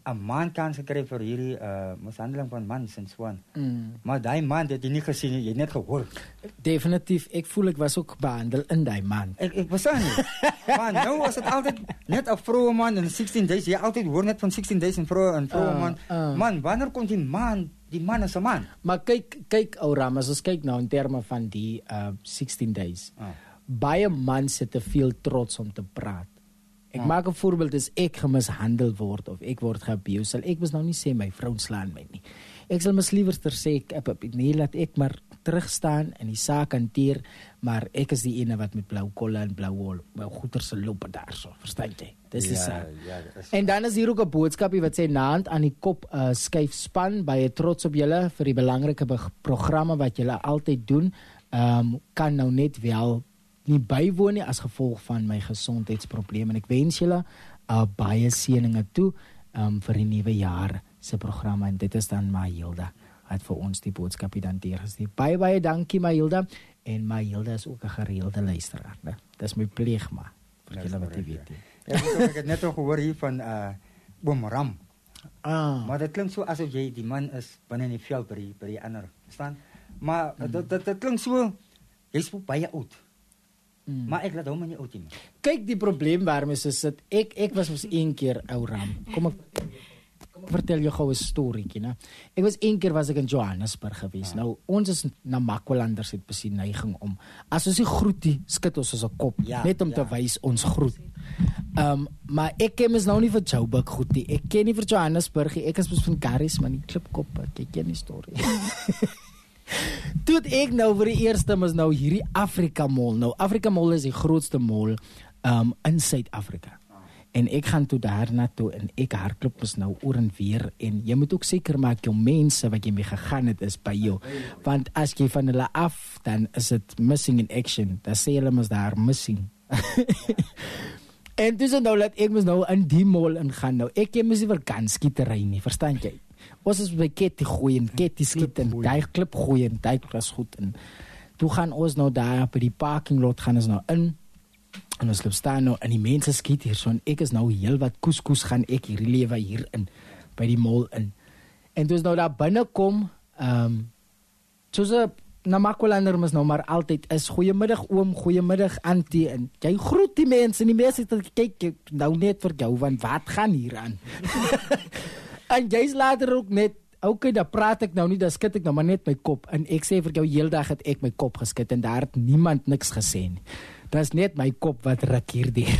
'n man kans gekry vir hierdie uh, mishandeling van mans en so aan. Mm. Maar daai man het jy nie gesien nie, jy het net gehoor. Definitief, ek voel ek was ook behandel in daai man. Ek ek was aan nie. Maar nou was dit altyd net 'n vroue man in sixteen days. Jy altyd hoor net van sixteen days en vroue en vroue Uh, man. uh. Man, wanneer kom die man? Die man is 'n man. Maar kyk, kyk ou Ram, as ons kyk nou in terme van die uh, sixteen days. Ah. Baie mans het te veel trots om te praat. Ek Ah. maak 'n voorbeeld, as ek gemishandel word of ek word geabuse, sal ek mos nou nie sê my vrou slaan my nie. Ek sal mos liewer sê ek ek nee, laat ek maar terug staan en die saak hanteer, maar ek is die ene wat met blou kolle en blou wol, blou goeder se loop daarso, verstaan jy? Dis die saak. ja, dit is. En dan is hier ook 'n boodskapie wat sê naand aan die kop uh, skuif span, baie trots op julle vir die belangrike programme wat julle altyd doen. Um, kan nou net wel nie bywoon nie as gevolg van my gesondheidsprobleme en ek wens julle uh, baie seëninge toe um, vir die nuwe jaar se programme en dit is dan Mahilda wat vir ons die boodskapie dan deurgestuur. Baie baie dankie Mahilda en Mahilda is ook 'n gereelde luisteraar, né? Dis my pleeg maar vir julle wat jy weet. Nie. Ja, ek het net al gehoor hier van uh, Oom Ram. Ah. Maar dit klink so asof jy die man is binne in die veld by die, by die ander. Verstaan? Maar mm. dit, dit, dit klink so, jy's baie oud. Mm. Maar ek laat hom nie oud nie. Kyk, die probleem waarmee is, is dat ek, ek was ons een keer ou Ram. Kom ek, kom ek vertel jou gou 'n storieetjie, né? Ek was een keer was ek in Johannesburg gewees. Ah. Nou, ons is na Makwalanders het besien neiging om, as ons die groetie, skud ons as 'n kop, ja, net om ja. te wys ons groet. Um, maar ek ken mens nou nie vir Joburg goed nie. Ek ken nie vir Johannesburg nie. Ek is mos van Garris, maar nie Klipkop. Ek ken die storie. Toe ek nou vir die eerste is nou hierdie Afrika Mall. Nou Afrika Mall is die grootste mall um, in Suid-Afrika. En ek gaan toe daarna toe en ek hardloop is nou oor en weer en jy moet ook seker maak jou mense wat jy mee gegaan het is by jou. Want as jy van hulle af, dan is dit missing in action. Dan sê hulle mos daar missing. En dus nou laat ek mos nou in die mall ingaan nou. Ek ken mos nie vir ganskietery nie, verstaan jy? Ons is by Ketty gooi en Ketty skiet en daai klip gooi en daai was goed en toe gaan ons nou daar by die parking lot gaan ons nou in en ons loop staan nou en die mense skiet hier so en ek is nou heel wat koeskoes gaan ek hier lewe hier in by die mall in. En toe ons nou daar binne kom, ehm um, soos 'n na Makwalander mos nou maar altyd is goeiemiddag oom, goeiemiddag antie en jy groet die mense en die mense het kyk nou net vir jou want wat gaan hier aan? En jy's later ook net, okay, dan praat ek nou nie, dan skud ek nou maar net my kop en ek sê vir jou heeldag het ek my kop geskit en daar het niemand niks gesê nie. Dit is net my kop wat ruk hierdeur.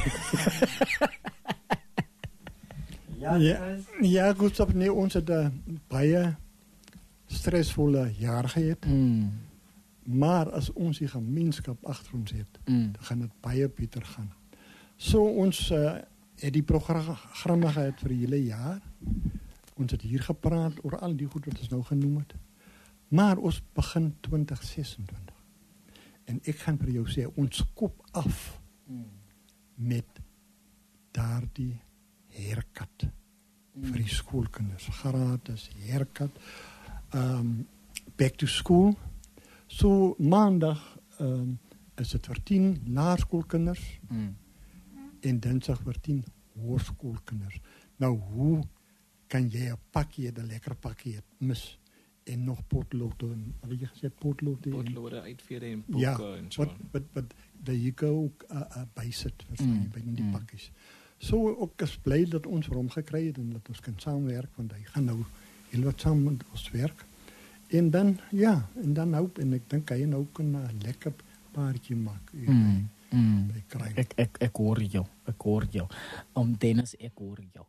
Ja, ja, ja Gustav, nee, ons het 'n baie stresvolle jaar gehad. Mm. Maar as ons die gemeenskap agter ons het, Mm. dan gaan dit baie beter gaan. So ons uh, het die programme gehad vir die hele jaar. Ons het hier gepraat oor al die goed wat ons nou genoem het. Maar ons begin twintig sesentwintig. En ek gaan vir jou sê, ons kop af Mm. met daardie haircut mm. vir die skoolkinders. Gratis haircut. Um, back to school. So maandag um, is dit vir tien laerskoolkinders Mm. en dinsdag vir tien hoërskoolkinders. Nou hoe kan jy 'n pakkie, 'n lekker pakkie mis en nog potlood en wat jy gesê potlood en Potlode uitvere en boeke ja, en so. wat wat wat daar jy ook uh, uh, bysit vir Mm, by die mm. pakkies. So ook is bly dat ons vir hom gekry het en dat ons kan saamwerk want hy gaan nou heel wat saam met ons werk. En dan ja, en dan hoop en ek dink hy nou kan 'n lekker paartjie maak. Mm. Mm. By kry. Ek ek ek hoor jou. Ek hoor jou. Om Dennis ek hoor jou.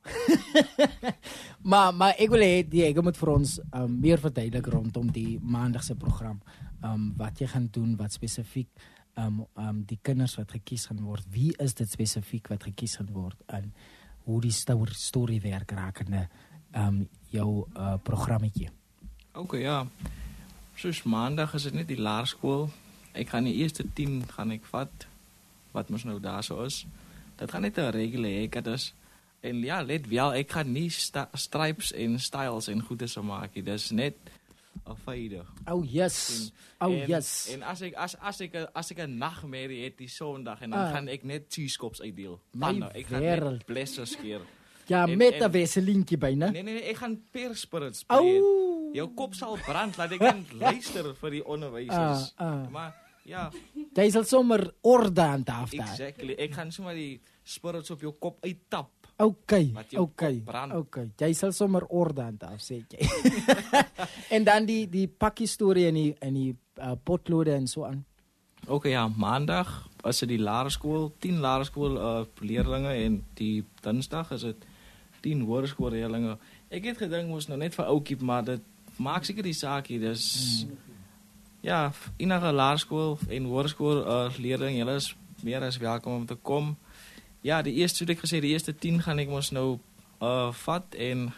maar maar ek wil hê jy moet vir ons um, meer verduidelik rondom die maandagse program. Um, wat jy gaan doen, wat spesifiek um, um, die kinders wat gekies gaan word. Wie is dit spesifiek wat gekies gaan word en hoe die story, story werk rakende um, jou uh, programmetjie. Okay, ja. Soos maandag is dit net die laerskool. Ek gaan die eerste tien gaan ek vat wat mos nou daar so is. Dit gaan net 'n regular haircut is. En ja, let wel, ek gaan nie sta- stripes en styles en goede so maak nie. Dis net 'n fade. Oh yes. En, Oh en, yes. En as ek as as ek as ek 'n nagmerrie het die Sondag en dan Ah. gaan ek net cheesekops uitdeel. My Man, nou, ek gaan wereld. net blessers keer. Ja, En- met en- 'n weselientjie byna. Nee, nee, nee, ek gaan perspirits Au. spray. Jou kop sal brand, laat ek dan luister vir die onderwysers. Ah, ah. Maar ja, Jy sal sommer orde aan taf daar. exactly. Ek gaan sommer die spirits op jou kop uittap. Okay, Wat jou okay, kop brand. okay. Jy sal sommer orde aan taf sê jy. En dan die die pakkie storie en die en die uh, potlode en so aan. Oké, ja, maandag is dit die laerskool, tien laerskool uh, leerlinge en die dinsdag is dit tien hoërskool leerlinge. Ek het gedink ons nou net vir ouetjie, maar dit maak seker die saakie. Dis mm. ja, enige laerskool en hoërskool uh, leerling, julle is meer as welkom om te kom. Ja, die eerste, soos ek gesê, die eerste tien gaan ek mos nou uh, vat en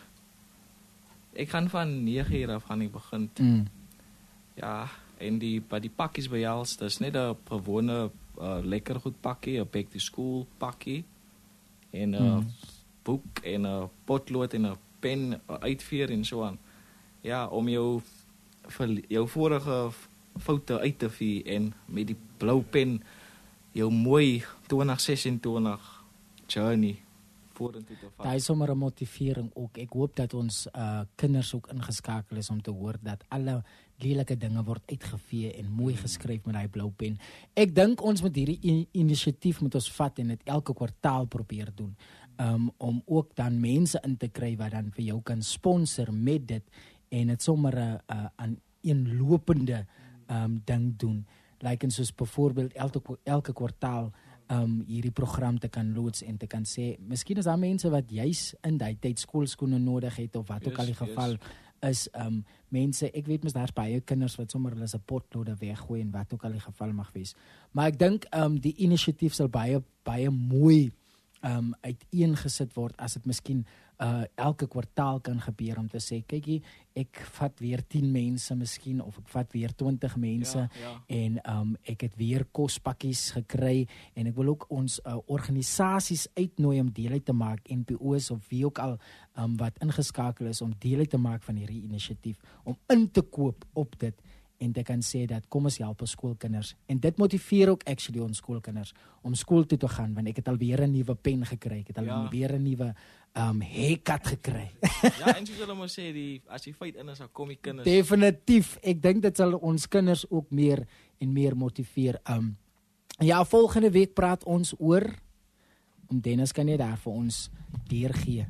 ek gaan van nege uur af gaan ek begin. Mm. Ja, en die by die pakkies by ons, dis net 'n gewone uh, lekker goed pakkie, 'n back to school pakkie en 'n uh, Mm. boek en 'n uh, potlood en 'n pen uh, uitveer en so aan. Ja, om jou vir jou vorige foute uit te vee en met die blou pen jou mooi twintig sesentwintig journey vorentoe te vat. Daai is sommer 'n motivering ook. Ek hoop dat ons uh, kinders ook ingeskakel is om te hoor dat alle lelike dinge word uitgevee en mooi geskryf met daai blou pen. Ek dink ons moet hierdie in inisiatief moet ons vat en dit elke kwartaal probeer doen. Um, om ook dan mense in te kry wat dan vir jou kan sponsor met dit en dit sommer 'n uh, aan een lopende um, ding doen. Like en soos byvoorbeeld elke elke kwartaal um hierdie program te kan loods en te kan sê, miskien is daar mense wat juis in daai tyd skoolskoene nodig het of wat Yes, ook al die geval yes. is. Um mense, ek weet mos daar's baie kinders wat sommer hulle se potlode weggooi en wat ook al die geval mag wees. Maar ek dink um die inisiatief sal baie baie mooi um uiteengesit word as dit miskien uh elke kwartaal kan gebeur om te sê, kykie, ek vat weer tien mense miskien of ek vat weer twintig mense Ja, ja. en um ek het weer kospakkies gekry en ek wil ook ons uh, organisasies uitnooi om deel uit te maak, N P O's of wie ook al um wat ingeskakel is om deel uit te maak van hierdie inisiatief om in te koop op dit en te kan sê dat kom ons help ons skoolkinders. En dit motiveer ook actually ons skoolkinders om skool toe te gaan, want ek het al weer 'n nuwe pen gekry, ek het al Ja. weer 'n nuwe um haircut gekry. Ja, en soos hulle moet sê, die as die feit in is, dan kom die kinders. Definitief. Ek dink dit sal ons kinders ook meer en meer motiveer. Um ja, volgende week praat ons oor om Dennis kan jy daar vir ons deurgee.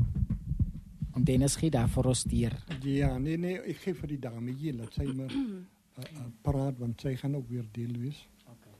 Om Dennis gee daar vir ons deur. Ja, nee, nee, ik geef voor die dame hier, laat zij maar uh, uh, praat, want zij gaan ook weer deel wees.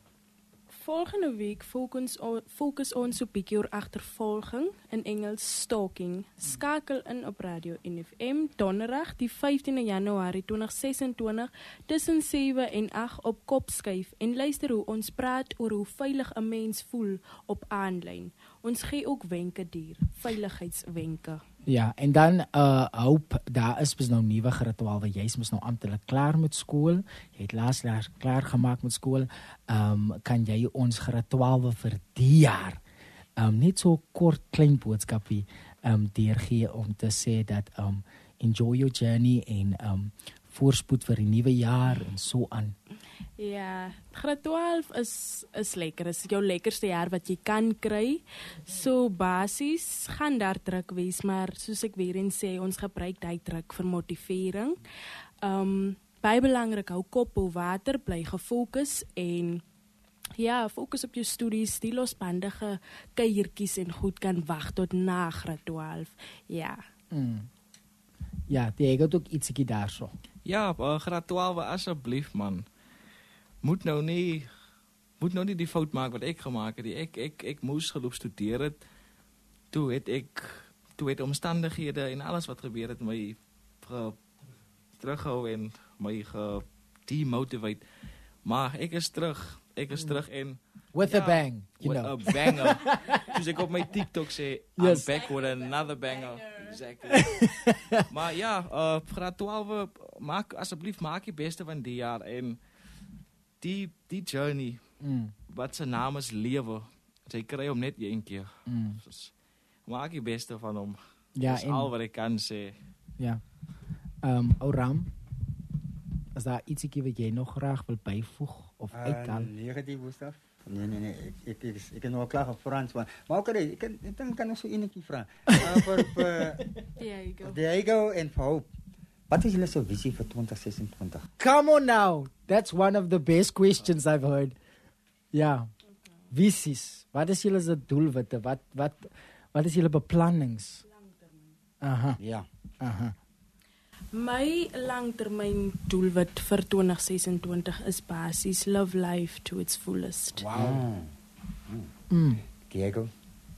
Volgende week focus, o- focus ons op bietjie oor agtervolging, in Engels stalking. Skakel in op Radio N F M donderdag die vyftiende Januarie twintig sesentwintig tussen sewe en agt op Kopskyf en luister hoe ons praat oor hoe veilig 'n mens voel op aanlyn. Ons gee ook wenke deur, veiligheidswenke. Ja, en dan uh hoop daar is mos nou nuwe graad twaalf, jy's mos nou amptelik klaar met skool. Jy het laas jaar klaar gemaak met skool. Um kan jy ons graad twaalf vir die jaar um net so kort klein boodskapie um deurgee om te sê dat um enjoy your journey en um voorspoed vir die nuwe jaar en so aan. Ja, graad twaalf is is lekker. Is jou lekkerste jaar wat jy kan kry. So basies gaan daar druk wees, maar soos ek weer eens sê, ons gebruik daai druk vir motivering. Um baie belangrik, hou kop bo water, bly gefokus en ja, fokus op jou studies, die losbandige kuiertjies en goed kan wag tot na graad twaalf. Ja. Mm. Ja, jy het ook ietsie daarso. Ja, uh, graad twaalf asseblief man. Moet nou nie moet nou nie die fout maak wat ek gemaak het. Ek ek ek moes geloop studeer het. Toe het ek toe het omstandighede en alles wat gebeur het my ge, terughou en my ge demotivate. Maar ek is terug. Ek is terug en With ja, a bang, you with know. a banger. Soos ek op my TikTok sê, Yes. I'm back with another banger. Exactly. Maar ja, uh, graad twaalf, maak asseblief maak die beste van die jaar en die die journey Mm. wat sy naam is lewe. Sy kry hom net een keer. Mm. Dus, maak die beste van hom. Ja, Dis en- al wat ek kan sê. Ja. Um Oram, is daar ietsie wat jy nog graag wil byvoeg of Uh, uithaal? negatief, Gustaf. Nee, nee, nee. Ik, ik, ik, ik kan nog klaar van Frans. Maar, maar ook, ik kan, ik kan, kan nog zo enetjie vragen. Uh, voor, voor, Diego. Diego en voor Hoop. Wat is jullie zo'n visie voor twintig zesentwintig? Come on now. That's one of the best questions I've heard. Ja. Visies. Wat is jullie se doelwitte? Wat wat wat is jullie beplannings? Aha. Ja. Aha. My langtermyn doelwit vir twintig sesentwintig is basies live life to its fullest. Wow. Mm. Diego?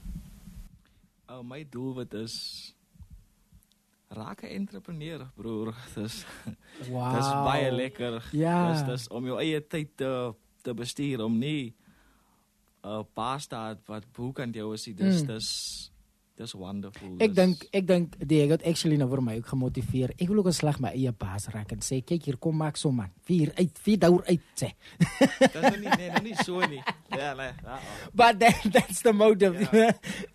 Oh, my doelwit is raak 'n entrepreneur, broer. Dis Wow. dis baie lekker. Ja. Dis dis om jou eie tyd te te bestuur, om nie 'n uh, pasta wat boekant jou is. Dis Mm. dis dis wonderful. Ek Dis- dink ek dink Diego het actually nou vir my ook gemotiveer. Ek wil ook 'n slag my eie baas raak en sê kyk hier kom maak so man. Vier uit, vier dauer uit sê. Dis nou nie nee, nou nie so nie. Ja, nee. Ja, oh. But that, that's the motive. Ja,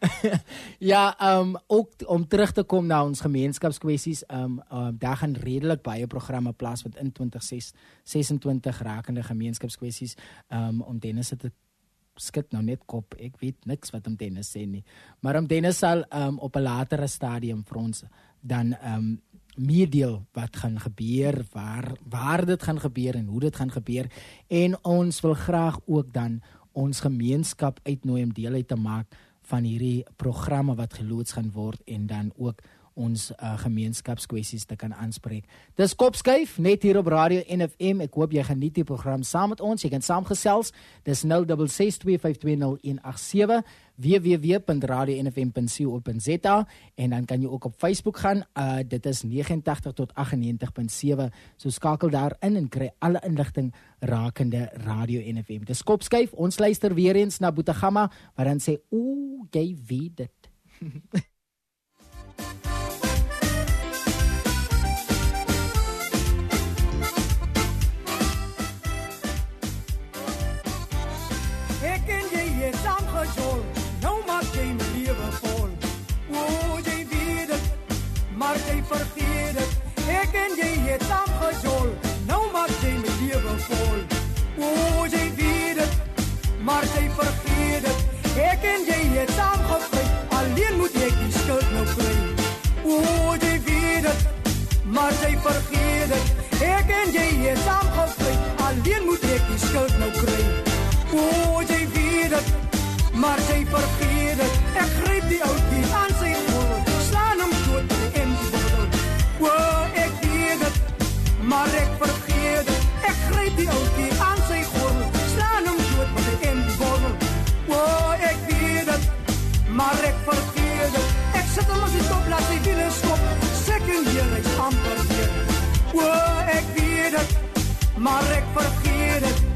ja um, ook om terug te kom na ons gemeenskapskwessies, um, um, daar gaan redelik baie programme plaasvind in twintig sesentwintig rakende gemeenskapskwessies, um, om Dennis te skit nou net kop. Ek weet niks wat om Dennis sê nie. Maar om Dennis sal um, op 'n latere stadium vir ons dan um, meedeel wat gaan gebeur, waar waar dit gaan gebeur en hoe dit gaan gebeur. En ons wil graag ook dan ons gemeenskap uitnooi om deel uit te maak van hierdie programme wat geloods gaan word en dan ook ons uh, gemeenskapskwessies te kan aanspreek. Dis Kopskuif net hier op Radio N F M. Ek hoop jy geniet die program saam met ons. Jy kan saamgesels. Dis nul ses ses twee vyf twee nul een agt sewe w w w punt radio n f m punt co punt z a en dan kan jy ook op Facebook gaan. Uh, dit is vyf nege tot agt nege punt sewe. So skakel daar in en kry alle inligting rakende Radio N F M. Dis Kopskuif. Ons luister weer eens na Boetegama wat dan sê ooh, jy weet dit. Ek en jy het saamgejol, nou maak jy my lewe vol. O, jy weet het, maar jy vergeet het. Ek en jy het saamgejol, nou maak jy my lewe vol. O, jy weet het, maar jy vergeet het. Ek en jy het saamgevry, alleen moet ek die skuld nou kry. O, jy weet het, maar jy vergeet het. Ek en jy het saamgevry, alleen moet ek die skuld nou kry. O, jy weet het, maar jy vergeet het. Ek gryp die oukie aan sy gordel, slaan hom dood by die endiebordel. O, ek weet het, maar ek vergeet het. Ek gryp die oukie aan sy gordel, slaan hom dood by die endiebordel. O, ek weet het, maar ek vergeet het. Ek sit hom as die top, laat sy wiele skop, second year, hy's amper weer. O, ek weet het, maar ek vergeet het.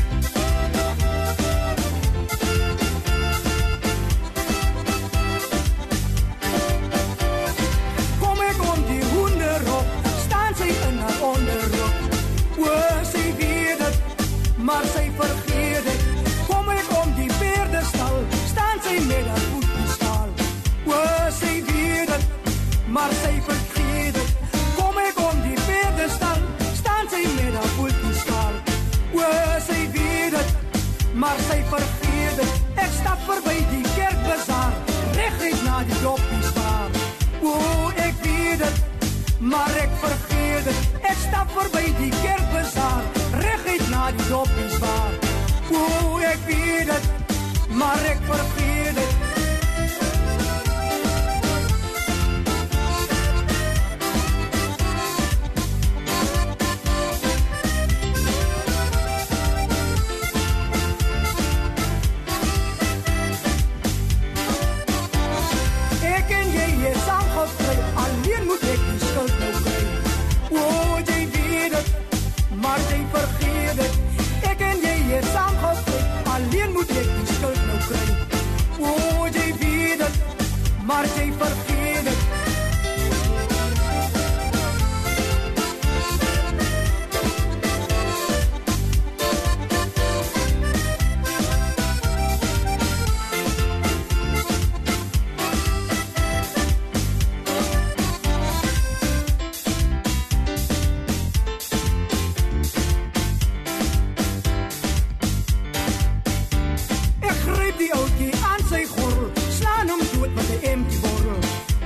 Maar sy vergeet het. Kom ek om die beerdestal, staan sy met haar voetbestal. O, sy weet het, maar sy vergeet het. Kom ek om die beerdestal, staan sy met haar voetbestal. O, sy weet het, maar sy vergeet het. Ek stap verby die kerkbazaar, reguit na die doppiesbaar. O, ek weet het, maar ek vergeet het. Ek stap verby die kerkbazaar, reguit na die doppiesbaar. O, ek weet het, maar ek vergeet het. Ek en jy is saamgevry, alleen moet ek die skuld nou kry. O, jy weet het, maar jy vergeet het. Ek en jy is saamgevry, alleen moet ek die skuld nou kry. O, jy weet het, maar jy vergeet het.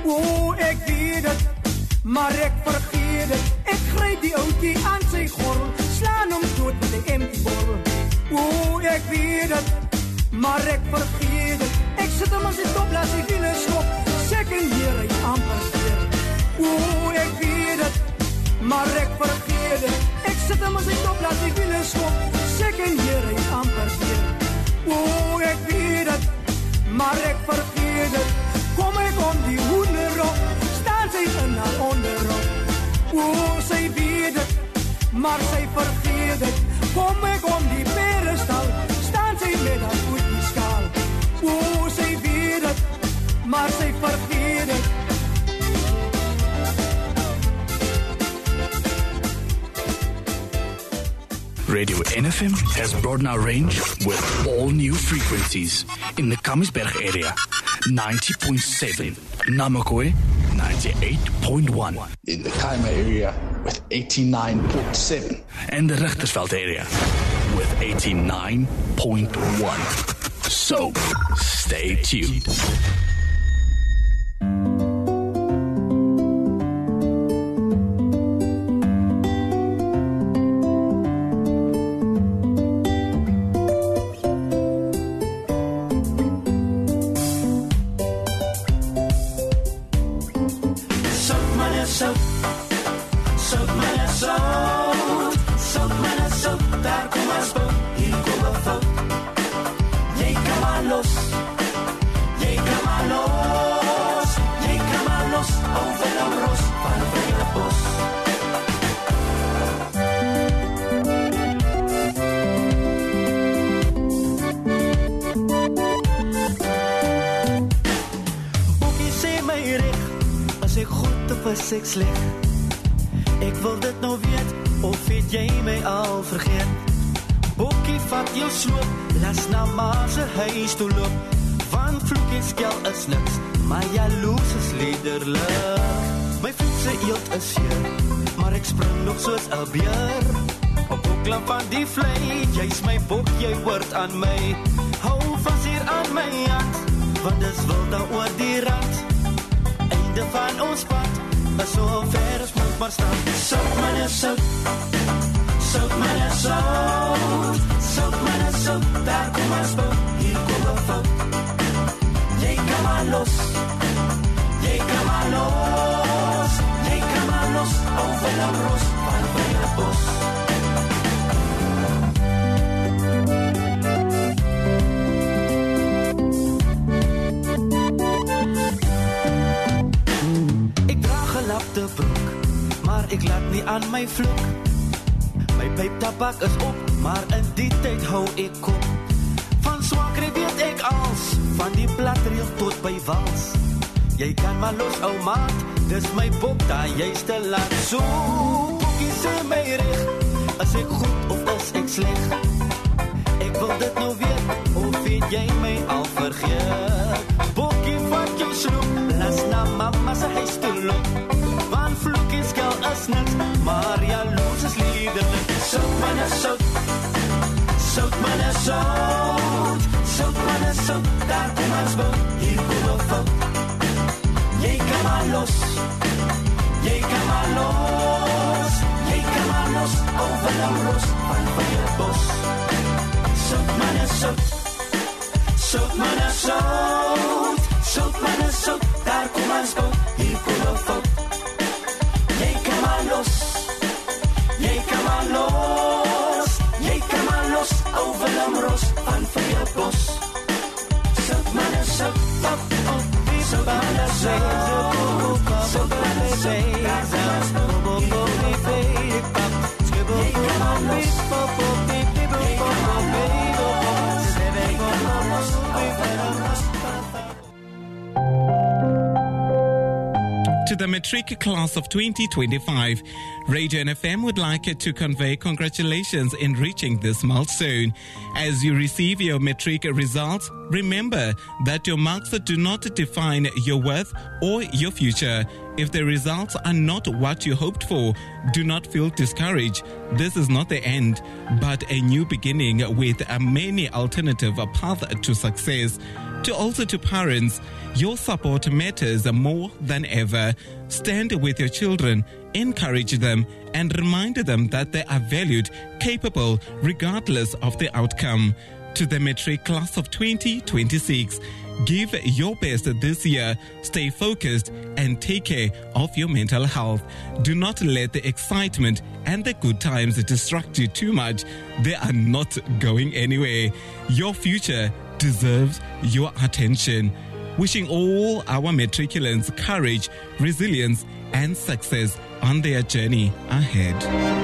O, ek weet het, maar ek vergeet het. Ek gryp die ouetjie aan sy gordel, slaan hom dood met die empty bottle. O, ek weet het, maar ek vergeet het. Ek sit hom aan sy top, laat sy wiele skop, second hier hy amper weer. O, ek weet het, maar ek vergeet het. Ek sit hom aan sy top, laat sy wiele skop, second hier hy amper weer. O, ek weet het, maar ek vergeet het. Kom ek om die hoenderop, staan sy in haar onderrok. O, sy weet het, maar sy vergeet het. Kom ek om die perestal, staan sy met haar voetjie skaal. O, sy weet het, maar sy vergeet het. Radio N F M has broadened our range with all new frequencies in the Kamisberg area, ninety point seven, Namakwa, ninety-eight point one, in the Kaima area with eighty-nine point seven, and the Richtersveld area with eighty-nine point one. So, stay tuned. Ek sleg. Ek wil dit nou weet, of het jy my al vergeet? Bokkie vat jou sloop, las na ma se huis toe loop. Van vloek en skel is niks, maar jaloers is liederlik. My vriend se eelt is hier, maar ek spring nog soos 'n beer. Op boeklam van die vlei, jy's my bok, jy hoort aan my. Hou vas hier aan my hand, want dis wild daar oor die rand. Einde van ons pad, is so ver as moet maar staan. Sout myne sout, sout myne sout, sout myne sout, daar kom ons boot, hier kom 'n fout. Jy kan maar los, jy kan maar los, jy kan maar los, over die roos, van by die bos. Lapte broek, maar ek laat nie aan my vloek. My pyptabak is op, maar in die tyd hou ek kop. Van Swakrie weet ek als, van die platreel tot by wals. Jy kan maar los, ou maat, dis my bok, daar jy's te laat. So, bokkie sê my reg, is ek goed of is ek sleg? Ek wil dit nou weet, of weet jy my al vergeet? Bokkie vat jou sloep, las na mama se huis toe loop. Van vloek en skel is niks, maar jaloers is liederlik. Sout myne sout, sout myne sout, sout myne sout, daar kom ons boot, hier kom 'n fout. Jy kan maar los, jy kan maar los, jy kan maar los, over die roos, van by die bos. Sout myne sout, sout myne sout, sout myne sout, daar kom ons boot, hier kom 'n fout. Jy kan maar los, jy kan maar los, jy kan maar los, over die roos, van by die bos. Sout myne sout, pap, op, sout myne sout, sout myne sout, daar kom ons boot, hier kom 'n fout. Jy kan maar los, jy kan maar los, jy kan maar los, over die roos. To the matric class of twenty twenty-five, Radio N F M would like to convey congratulations in reaching this milestone. As you receive your matric results, remember that your marks do not define your worth or your future. If the results are not what you hoped for, do not feel discouraged. This is not the end, but a new beginning with a many alternative paths to success. To also to parents, your support matters more than ever. Stand with your children, encourage them, and remind them that they are valued, capable, regardless of the outcome. To the matric class of twenty twenty-six, give your best this year, stay focused, and take care of your mental health. Do not let the excitement and the good times distract you too much. They are not going anywhere. Your future deserves your attention. Wishing all our matriculants courage, resilience, and success on their journey ahead.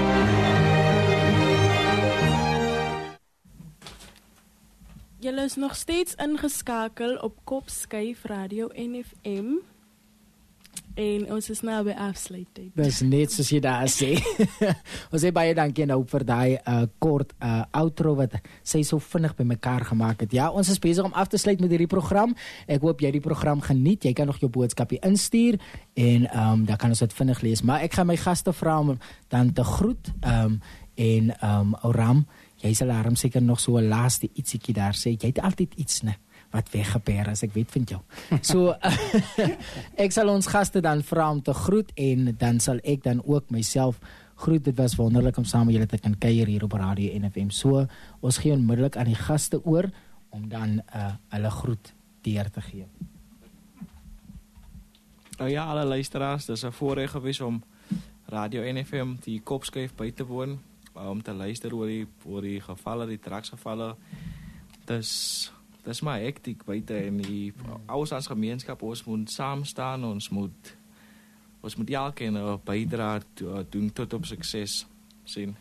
Julle is nog steeds ingeskakel op Kopskyf Radio N F M. En ons is nou by afsluiting. Dis net soos jy daar sê. Ons sê baie dankie nou vir daai uh, kort uh, outro wat sy so vinnig by mekaar gemaak het. Ja, ons is besig om af te sluit met hierdie program. Ek hoop jy die program geniet. Jy kan nog jou boodskapie instuur en um, dan kan ons dit vinnig lees. Maar ek gaan my gaste vra om dan te groet um, en um, Oram, jy sal daarom seker nog so 'n laaste ietsiekie daar sê. Jy het altyd iets, né? Wat weggeper as ek weet van jou. So ek sal ons gaste dan vra om te groet en dan sal ek dan ook myself groet. Dit was wonderlik om saam met julle te kan kuier hier op Radio N F M. So ons gee onmiddellik aan die gaste oor om dan uh, hulle groet deur te gee. Nou ja, alle luisteraars, dis 'n voorreg gewees om Radio N F M die Kopskyf by te woon, om te luister oor die oor die gevalle, die draksgevalle. Dis Dis maar hektiek buite en die ons as gemeenskap, ons moet saam staan, ons moet ons moet elkeen 'n bydrae doen tot op sukses sien.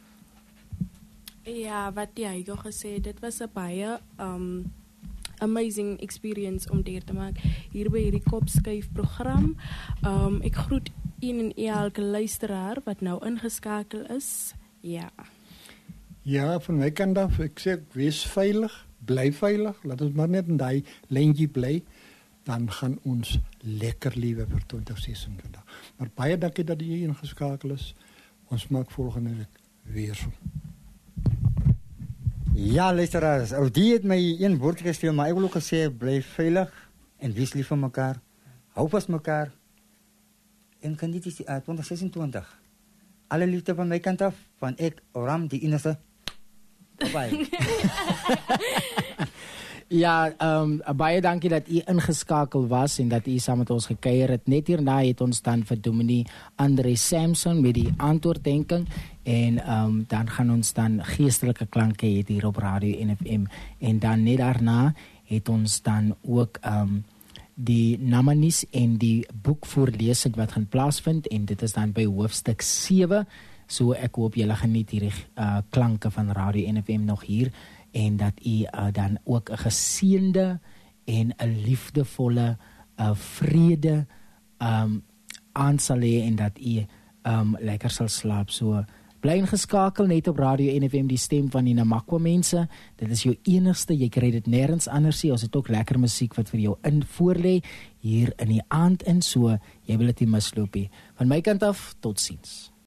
Ja, wat jy al gesê, dit was 'n baie um amazing experience om deur te maak hier by hierdie Kopskyf program. Um ek groet een en elke luisteraar wat nou ingeskakel is. Ja. Ja, van my kant af, ek sê wees veilig. Bly veilig, laat ons maar net in die lijntjie bly, dan gaan ons lekker liewe vir twintig sesentwintig vandag. Maar baie dankie dat jy ingeskakel is. Ons maak volgende week weer so. Ja, luisteraars, ou die het my een woordjie gestuur, maar ek wil ook gesê bly veilig en wees lief vir mekaar. Hou vas mekaar. En geniet die uh, twintig sesentwintig. Alle liefde van my kant af, van ek, Oram, die enigste. Bye. Ja, um, baie dankie dat u ingeskakel was en dat u saam met ons gekuier het. Net hierna het ons dan vir Dominee Andre Samson met die antwoorddenking en um, dan gaan ons dan geestelike klanke hê hier op Radio N F M en dan net daarna het ons dan ook um, die Namanis en die boekvoorlesing wat gaan plaasvind en dit is dan by hoofstuk sewe. So ek hoop julle geniet hierdie uh, klanke van Radio N F M nog hier en dat u uh, dan ook 'n geseënde en 'n liefdevolle uh, vrede um, aan sal hê en dat u um, lekker sal slaap. So bly ingeskakel net op Radio N F M, die stem van die Namakwa mense. Dit is jou enigste, jy kry dit nêrens anders nie. Ons het ook lekker musiek wat vir jou in voorlê hier in die aand in, so jy wil dit nie misloop nie. Van my kant af, totsiens.